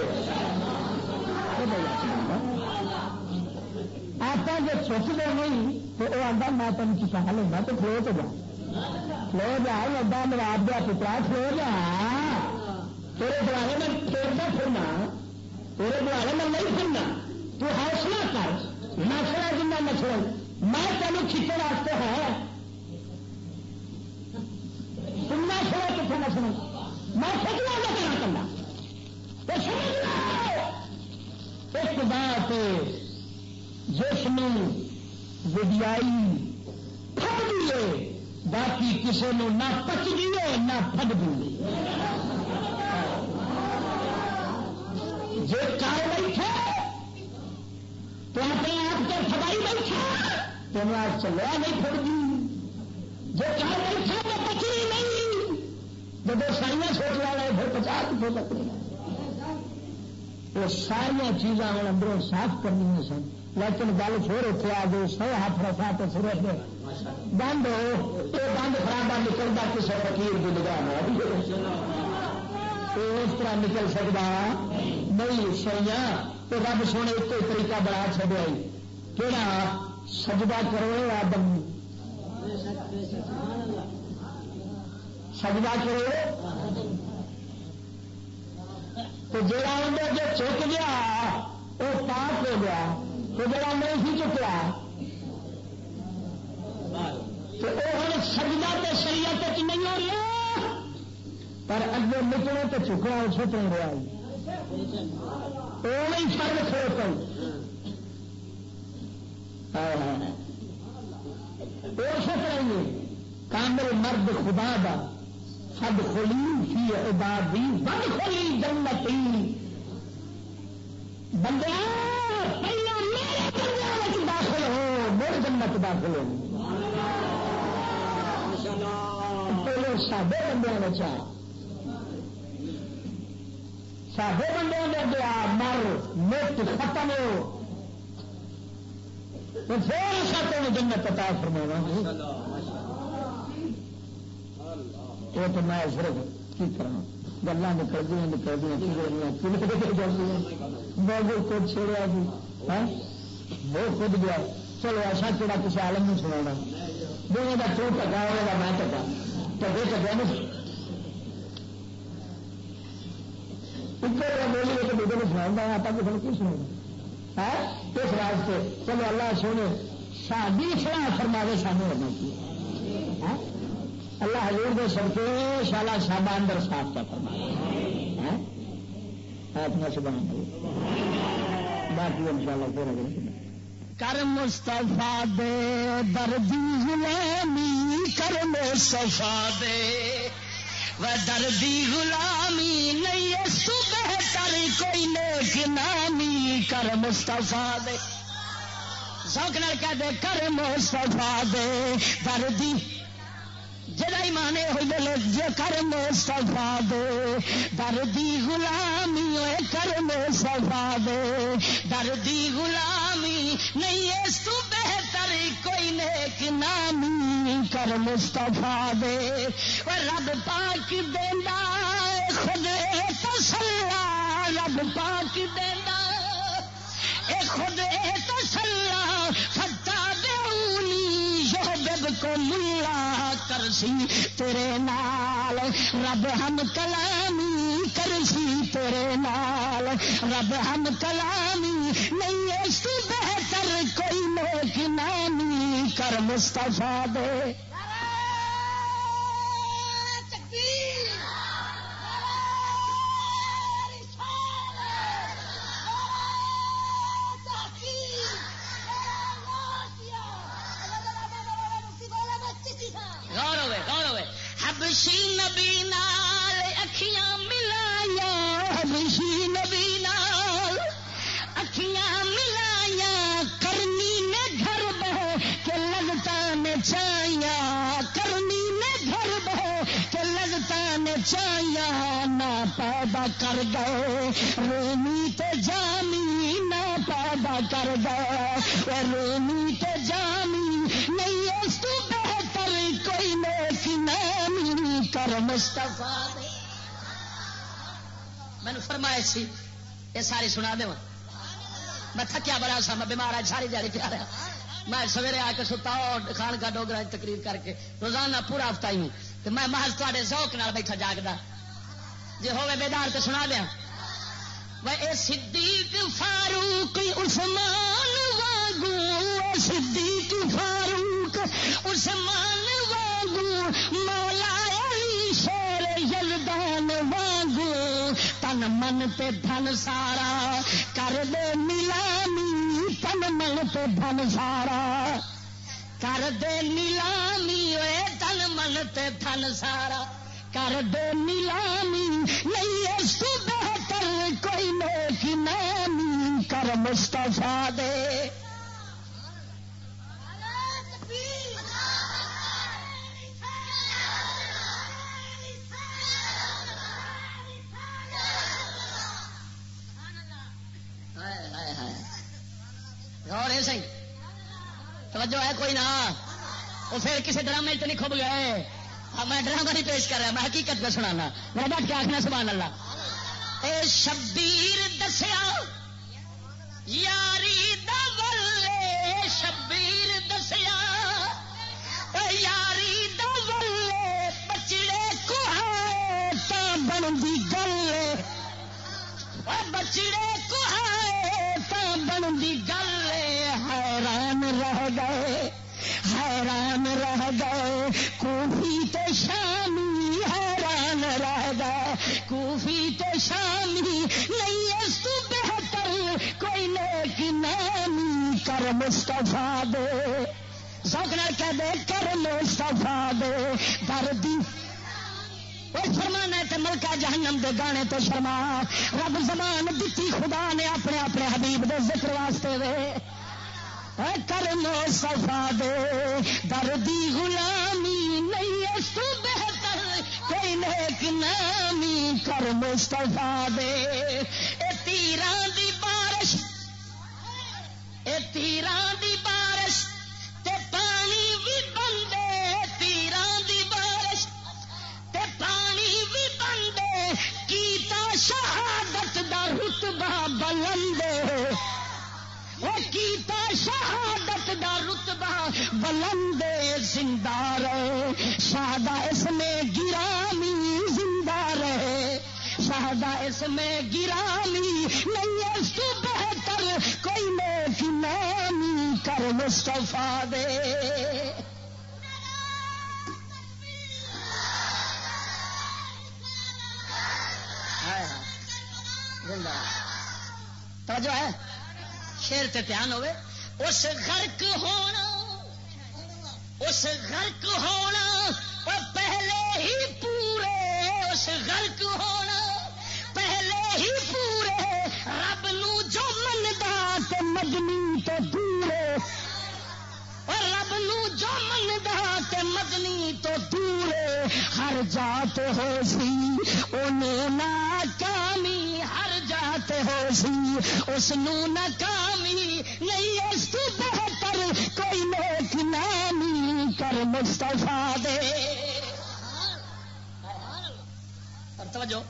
S2: آپ جو چک دے نہیں تو وہ آتا میں تین چکا لینا تو کھلو تو جا کھلو جا لگا میرا آپ دیا پترا کھلو جا تیرے دوارے میں پھیرتا پھرنا تیرے دوارے میں نہیں پھرنا تو حوصلہ کر نسلا جنہ نسل میں تینوں کھچے واسطے ہے تم نہ سو کتنے نسل میں کھچنا کا کرنا کرنا تو سمجھ لو ایک بات جس میں وڈیائی پھٹ دیے باقی کسی نے نہ پچ دیے نہ پھٹ دیے جو کار بیٹھے تو اپنے آپ کے سبائی بیٹھا تو میں آج چلیا نہیں پھٹ دی جو کار بیٹھا تو پچی نہیں جب سائیاں سوچ والا ہے پھر پچاس ہو سکتے وہ ساریا چیزاں ہوں اندروں صاف کرنی سن لیکن گل پھر اتنے آ گئی سو ہاتھ رفا تو سورج بند ہو یہ بند خرابہ نکلتا کسی فقیر کی نگاہ اس طرح نکل سکتا نہیں سوئیاں تو رب سونے ایک طریقہ بڑا چڑیا کہڑا سجدہ کرو آدم سجدہ کرو تو جڑا اندر جو چک گیا وہ پاک ہو گیا تو جڑا نہیں سی چکیا تو وہ ہوں سجدہ تو شریعت نہیں ہو رہا پر اگے نکلے تو چکنا اسے تو رہا وہ نہیں فرق کھڑے پہ اسے طرح گے کامل مرد خدا دا سب خلی فی عبادی بد خلی جنتی بندے پہلے میرے بندے داخل ہو میرے جنت داخل ہو پہلے سادے بندے چاہ سادے بندے نے گیا مر مٹ ختم ہو پھر ساتوں جنت عطا فرمانا وہ تو میں صرف کی کرنا گلا نکل دیا نکل دیا بہت کچھ چھوڑا جی بہت خود گیا چلو ایسا کہڑا کسی عالم نہیں سنا دونوں کا تو ٹکا ہوگا میں ٹکا ٹکے ٹکا نہیں بولی تو دوسرے کو سنا آپ کسی نے کی سنا اس واسطے چلو اللہ سونے شادی سنا فرماوے سامنے ہونا چاہیے اللہ حضور دے سڑکے شالا شابہ اندر صاف کا فرمایا آتما سے بنا باقی ان شاء اللہ پورا کر مصطفیٰ دے دردی غلامی کر مصطفیٰ دے و دردی غلامی نہیں صبح کر کوئی نیک نامی کر مصطفیٰ دے ذوق نال کہہ دے کر مصطفیٰ دے دردی جڑا ایمانے ہوئے لوگ جو کر مصطفیٰ دے دردی غلامی ہوئے کر مصطفیٰ دے دردی غلامی نہیں اس تو بہتر کوئی نیک نامی کر مصطفیٰ دے رب پاک دیندا خود تسلا رب پاک دیندا اے خود تسلا فتا بیونی یحبب کو ملا کرسی تیرے نال رب ہم کلامی کرسی تیرے نال رب ہم کلامی نہیں اس تو بہتر کوئی نیک نامی کر مصطفیٰ دے حبشی نبی نال اکھیاں ملایا حبشی نبی نال اکھیاں ملایا کرنی نے گھر بہ کے لگتا نے چاہیا کرنی نے گھر بہ کے لگتا نے چاہیا نہ پیدا کر دے رومی تے جامی نہ پیدا کر دے رومی تے جامی نہیں اس تو بہتر کوئی نیک نامی کر مصطفیٰ دے میں نے فرمایا سی یہ ساری سنا دے میں تھکیا بڑا سا میں بیمار ہے ساری دیہی پیا رہا میں سویرے آ کے ستا خان کا ڈوگرا تقریر کر کے روزانہ پورا ہفتہ ہی ہوں تو میں محض تے ذوق نال بیٹھا جاگدا جی ہوے بیدار تو سنا دیا وہ اے صدیق فاروق عثمان واگو صدیق فاروق عثمان واگو مولا علی شیر یزدان واگو تن من تے دھن سارا کر دے نیلامی تن من تے دھن سارا کر دے نیلامی اے تن من تے دھن سارا کر دے نیلامی نہیں اس تو بہتر کوئی نیک نامی کر مصطفیٰ دے غور ہے صحیح توجہ ہے کوئی نہ وہ پھر کسی ڈرامے تو نہیں کھب گئے میں ڈرامہ نہیں پیش کر رہا میں حقیقت میں سنانا میں بیٹھ کے آخنا سبحان اللہ اے شبیر دسیا یاری دولے شبیر
S4: یاری دلے بچڑے کوہائے تا بنتی گل بچڑے کوہائے تا بنتی گل حیران رہ گئے حیران رہ گئے کوفی تے شامی حیران رہ گئے کوفی تے شامی نہیں اس تو بہتر کوئی نیک نامی کر مصطفیٰ دے ذوق نال کہہ دے کر مصطفیٰ دے دردی وہ فرمانا ہے تے ملکہ جہنم دے گانے تو شرما رب زمان دتی خدا نے اپنے اپنے حبیب دے ذکر واسطے وے کر مصطفیٰ دے دردی غلامی نہیں اس تو بہتر کوئی نیک نامی کر مصطفیٰ دے اے تیران دی بارش اے تیران دی بارش تے پانی بھی بندے تیران دی بارش تے پانی بھی بندے کیتا شہادت دا رتبہ بلندے وہ کیتا شہادت دا رتبہ بلندے زندہ رہے شہادہ اس میں گرامی زندہ رہے شہادہ اس میں گرامی نہیں اس تو بہتر کوئی نیک نامی کر مصطفیٰ دے توجہ ہے شیر تے دھیان ہوئے اس غرق ہونا اس غرق ہونا اور پہلے ہی پورے اس غرق ہونا پہلے ہی پورے رب نو جو مندا تے مدنی تو دورے اور رب نو جو مندا تے مدنی تو دورے ہر جات ہو سی انہوں ناکامی ہر جات ہو سی اس نو ناکامی نہیں اس تو بہتر کوئی نیک نامی کر مصطفیٰ دے اور توجہ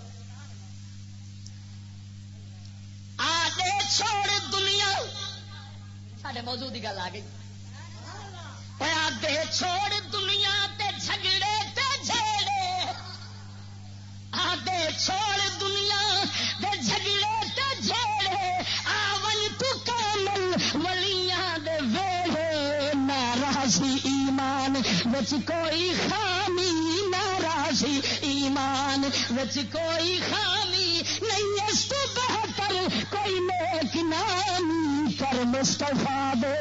S4: آدھے چھوڑ دنیا ساڈے موضوع کی گل آ گئی آدھے چھوڑ دنیا تے جھگڑے تے جھیڑے آدھے چھوڑ دنیا تے جھگڑے تے جھیڑے آون تو کامل ولیاں دے ویڑے ناراضی ایمان وچ کوئی خامی ناراضی ایمان وچ کوئی خامی نہیں اس تو بہتر کوئی نیک نامی کر مصطفیٰ دے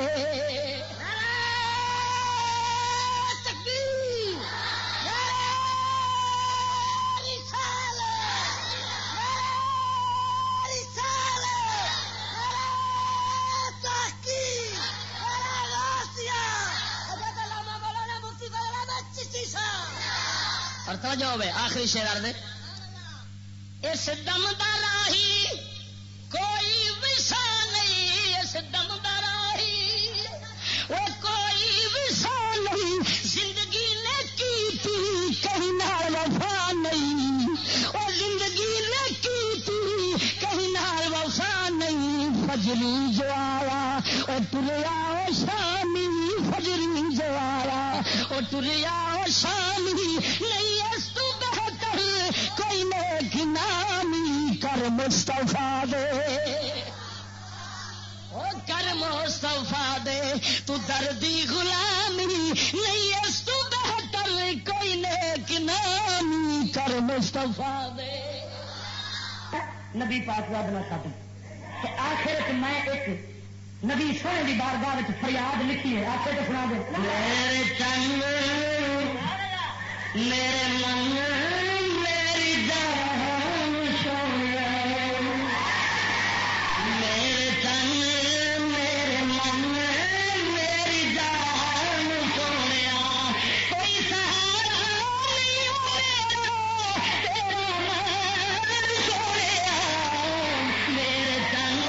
S4: اور توجہ ہوئے آخری شعر دے اس دم دا راہی کوئی وسا نہیں اس دم دا راہی وہ کوئی وسا نہیں زندگی نے کی تھی کہیں نال وفا نہیں وہ زندگی نے کی تھی کہیں نال وفا نہیں فجری جو آیا وہ تریا وہ شامی فجری جو آیا وہ تریا وہ شامی نہیں اس تو بہتر کوئی نیک نامی کر مصطفیٰ دے او کر مصطفیٰ دے تو دردی غلامی نہیں اس تو بہتر کوئی نیک نامی کر مصطفیٰ دے
S2: نبی پاک کا بنا خاطر کہ آخر میں ایک نبی سونے کی بارگاہ فریاد لکھی ہے آخر تو سنا دے
S4: میرے چنگ میرے من میری جان سونے میرے چنگ میرے من میری جان سونے کوئی سہارا نہیں میرا تیرا من سونے میرے چنگ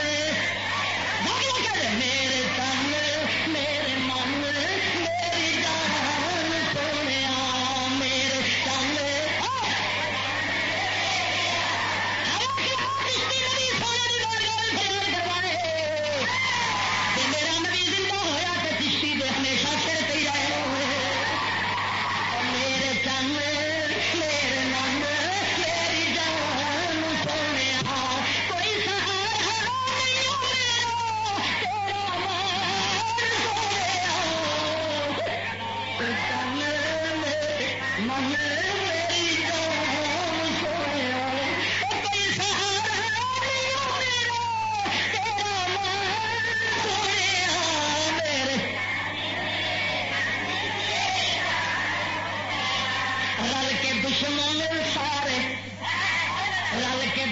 S4: میرے تن میرے من میری جان سونے میرے تن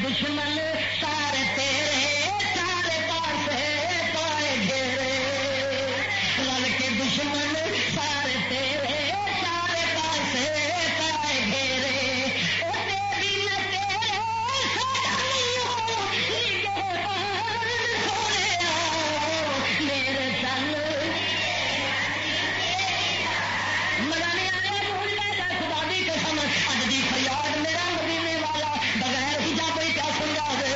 S4: دشمن سارے تیرے چارے پاسے پائے گھیرے رل کے دشمن سارے تیرے چارے پاسے پائے گھیرے وہ تیری نہ تیرے سونے آؤ میرے سن مزہ نہیں آیا بھول جائے خدا دی قسم اج دی فریاد میرا مدینے والا بغیر حجاب ہی کیا سمجھا دے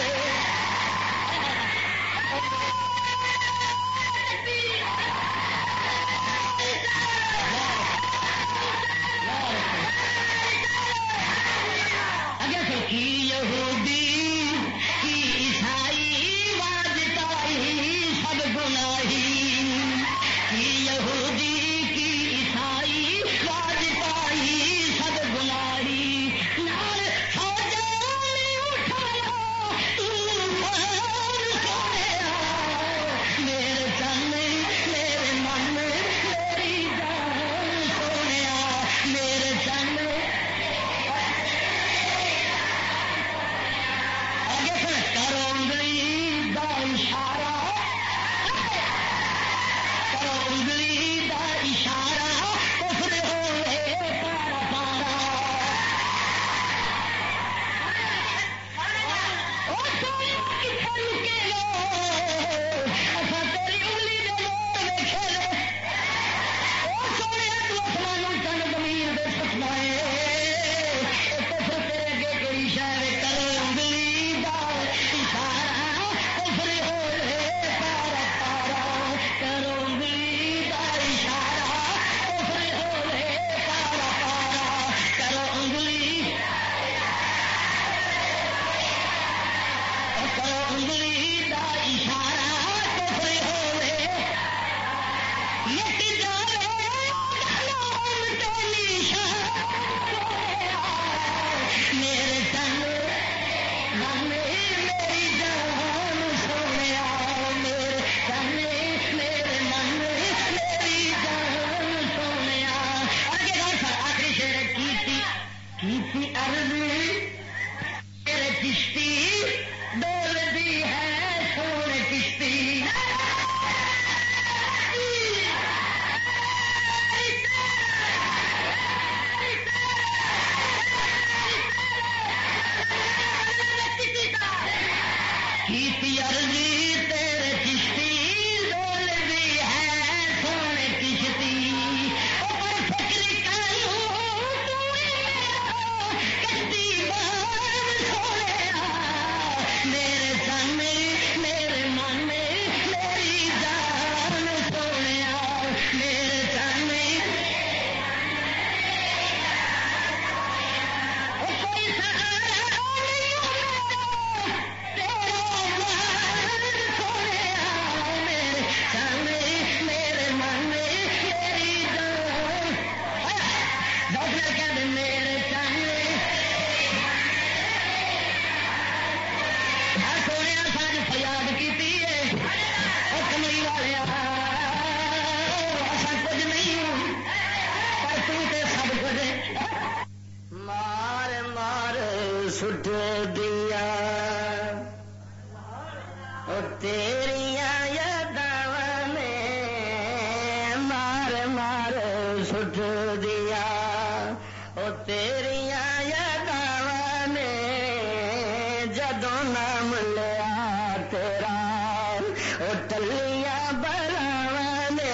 S4: اگر سے کی یہودی کی عیسائی واجتائی سب گناہی کی یہودی کی عیسائی واجتائی سب گناہی نال فوجان اٹھایا طوفان سویا میرے تن میرے من میری جان سویا میرے تن آگے پھر کرو انگلی دا اشارہ کرو انگلی دا اشارہ کفر ہوئے پارا پارا او سونے کتنے لکے لو اصا تیری انگلی دے موڑ ویکھے لے او سونے تو آسمانوں چند زمین دے سکھائے کفر تیرے اگے کوئی شہر کرو انگلی دا اشارہ کفر ہوئے پارا پارا کرو انگلی دا اشارہ کفر ہوئے پارا پارا کرو انگلی کرو انگلی دا اشارہ کفر ہوئے مٹ جاوے نام تے نشان میرے تن من میری جان سویا میرے تن میرے من میری جان سویا آگے گا آخری شیر کیتی کیتی عرض تیرے کشتی ڈولتی ہے سونے کشتی کیتی عرضی تیرے کشتی ڈولتی ہے سونے کشتی پر فکر کروں تو میرا کشتی بار سویا میرے تن میرے من میری جان سویا میرے تن کوئی سہارا نہیں تیرا مان سویا میرے تن میرے من میری جان ڈاکٹر کہہ دے میرے تن سونے ساج فریاد کی کملی والے اصا کچھ نہیں ہوں پر تو تے سب کچھ مار مار سٹ دیا تیریاں یاداں نے مار مار سٹ دیا او تیریاں یاداں نے جدوں نام لیا تیرا او ٹلیاں براواں نے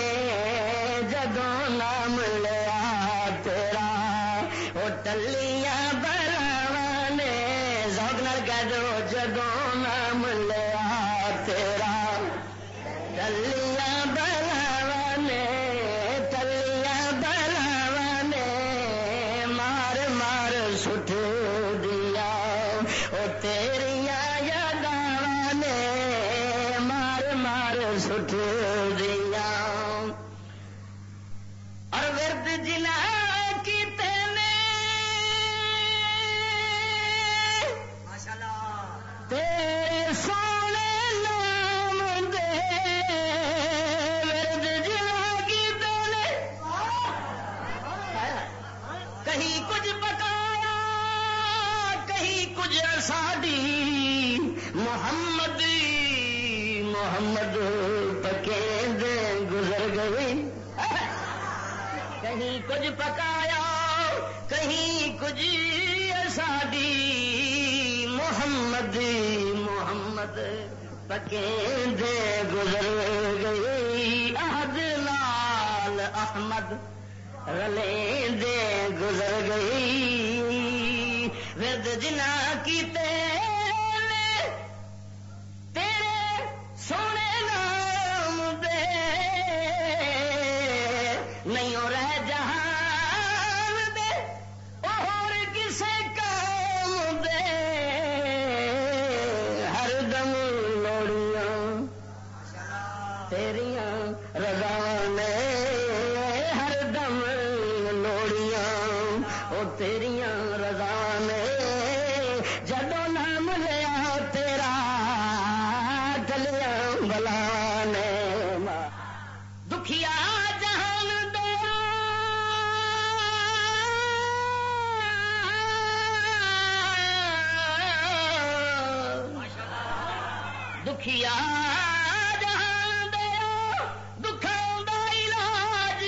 S4: جدوں نام لیا تیرا او ٹلیاں براواں نے ذوق نال کہہ دو جدوں نام لیا تیرا ٹلیاں براواں نے ٹلیاں براواں نے مار مار سٹ دیا او تیریاں یاداں نے مار مار سٹ دیا اور ورد جنا کیتے نے تیرے سونے نام دے کچھ ساڈی محمد محمد پکے دے گزر گئی کہیں کچھ پکایا کہیں کچھ ساڈی محمد محمد پکے دے گزر گئی احد لال احمد رلے دے گزر گئی ورد جنا کی تیرے تیرے سونے نام دے نہیں رہ جہان دے اور کسے کام دے ہر دم لوڑیاں تیریاں رضا نے ہر دم لوڑیاں او تیریاں رضا نے جدو نام لیا تیرا گلیاں بلا نے دکھیا جہان دیا دکھیا جہان دیا دکھاں دا علاج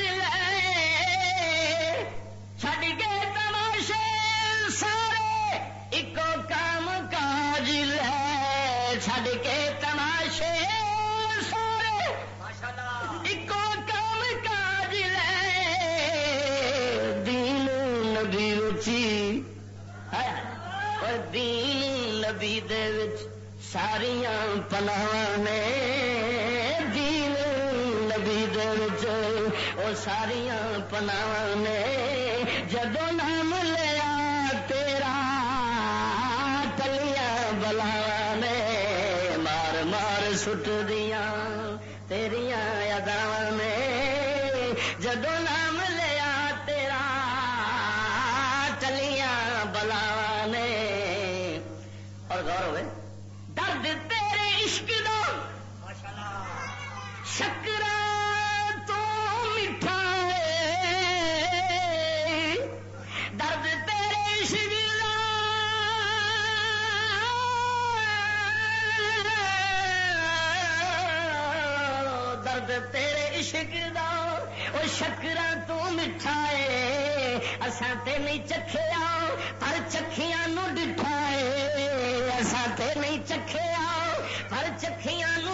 S4: لے چھڈ کے تماشے سارے اکو کام کاج لے چھڈ کے تماشے سارے اکو کام کاج لے دین نبی رچی اور دین نبی دے وچ ساریاں پناہ نے دین نبی دے وچ او ساریاں پناہ نے جدو نام لیا تیرا ٹلیاں بلا نے مار مار سٹ دیاں تیریاں یاداں نے جدو نام لیا تیرا ٹلیاں بلا نے اور غور ہوئے درد تیرے عشق دا شکرا تو میٹھا ہے درد تیرے عشق دا درد تیرے عشق دا او شکرا تو میٹھا ہے اساں تے نہیں چکھیا پر چکھیاں نو ڈٹھا ہے اساں تے نہیں چکھیا پر چکھیاں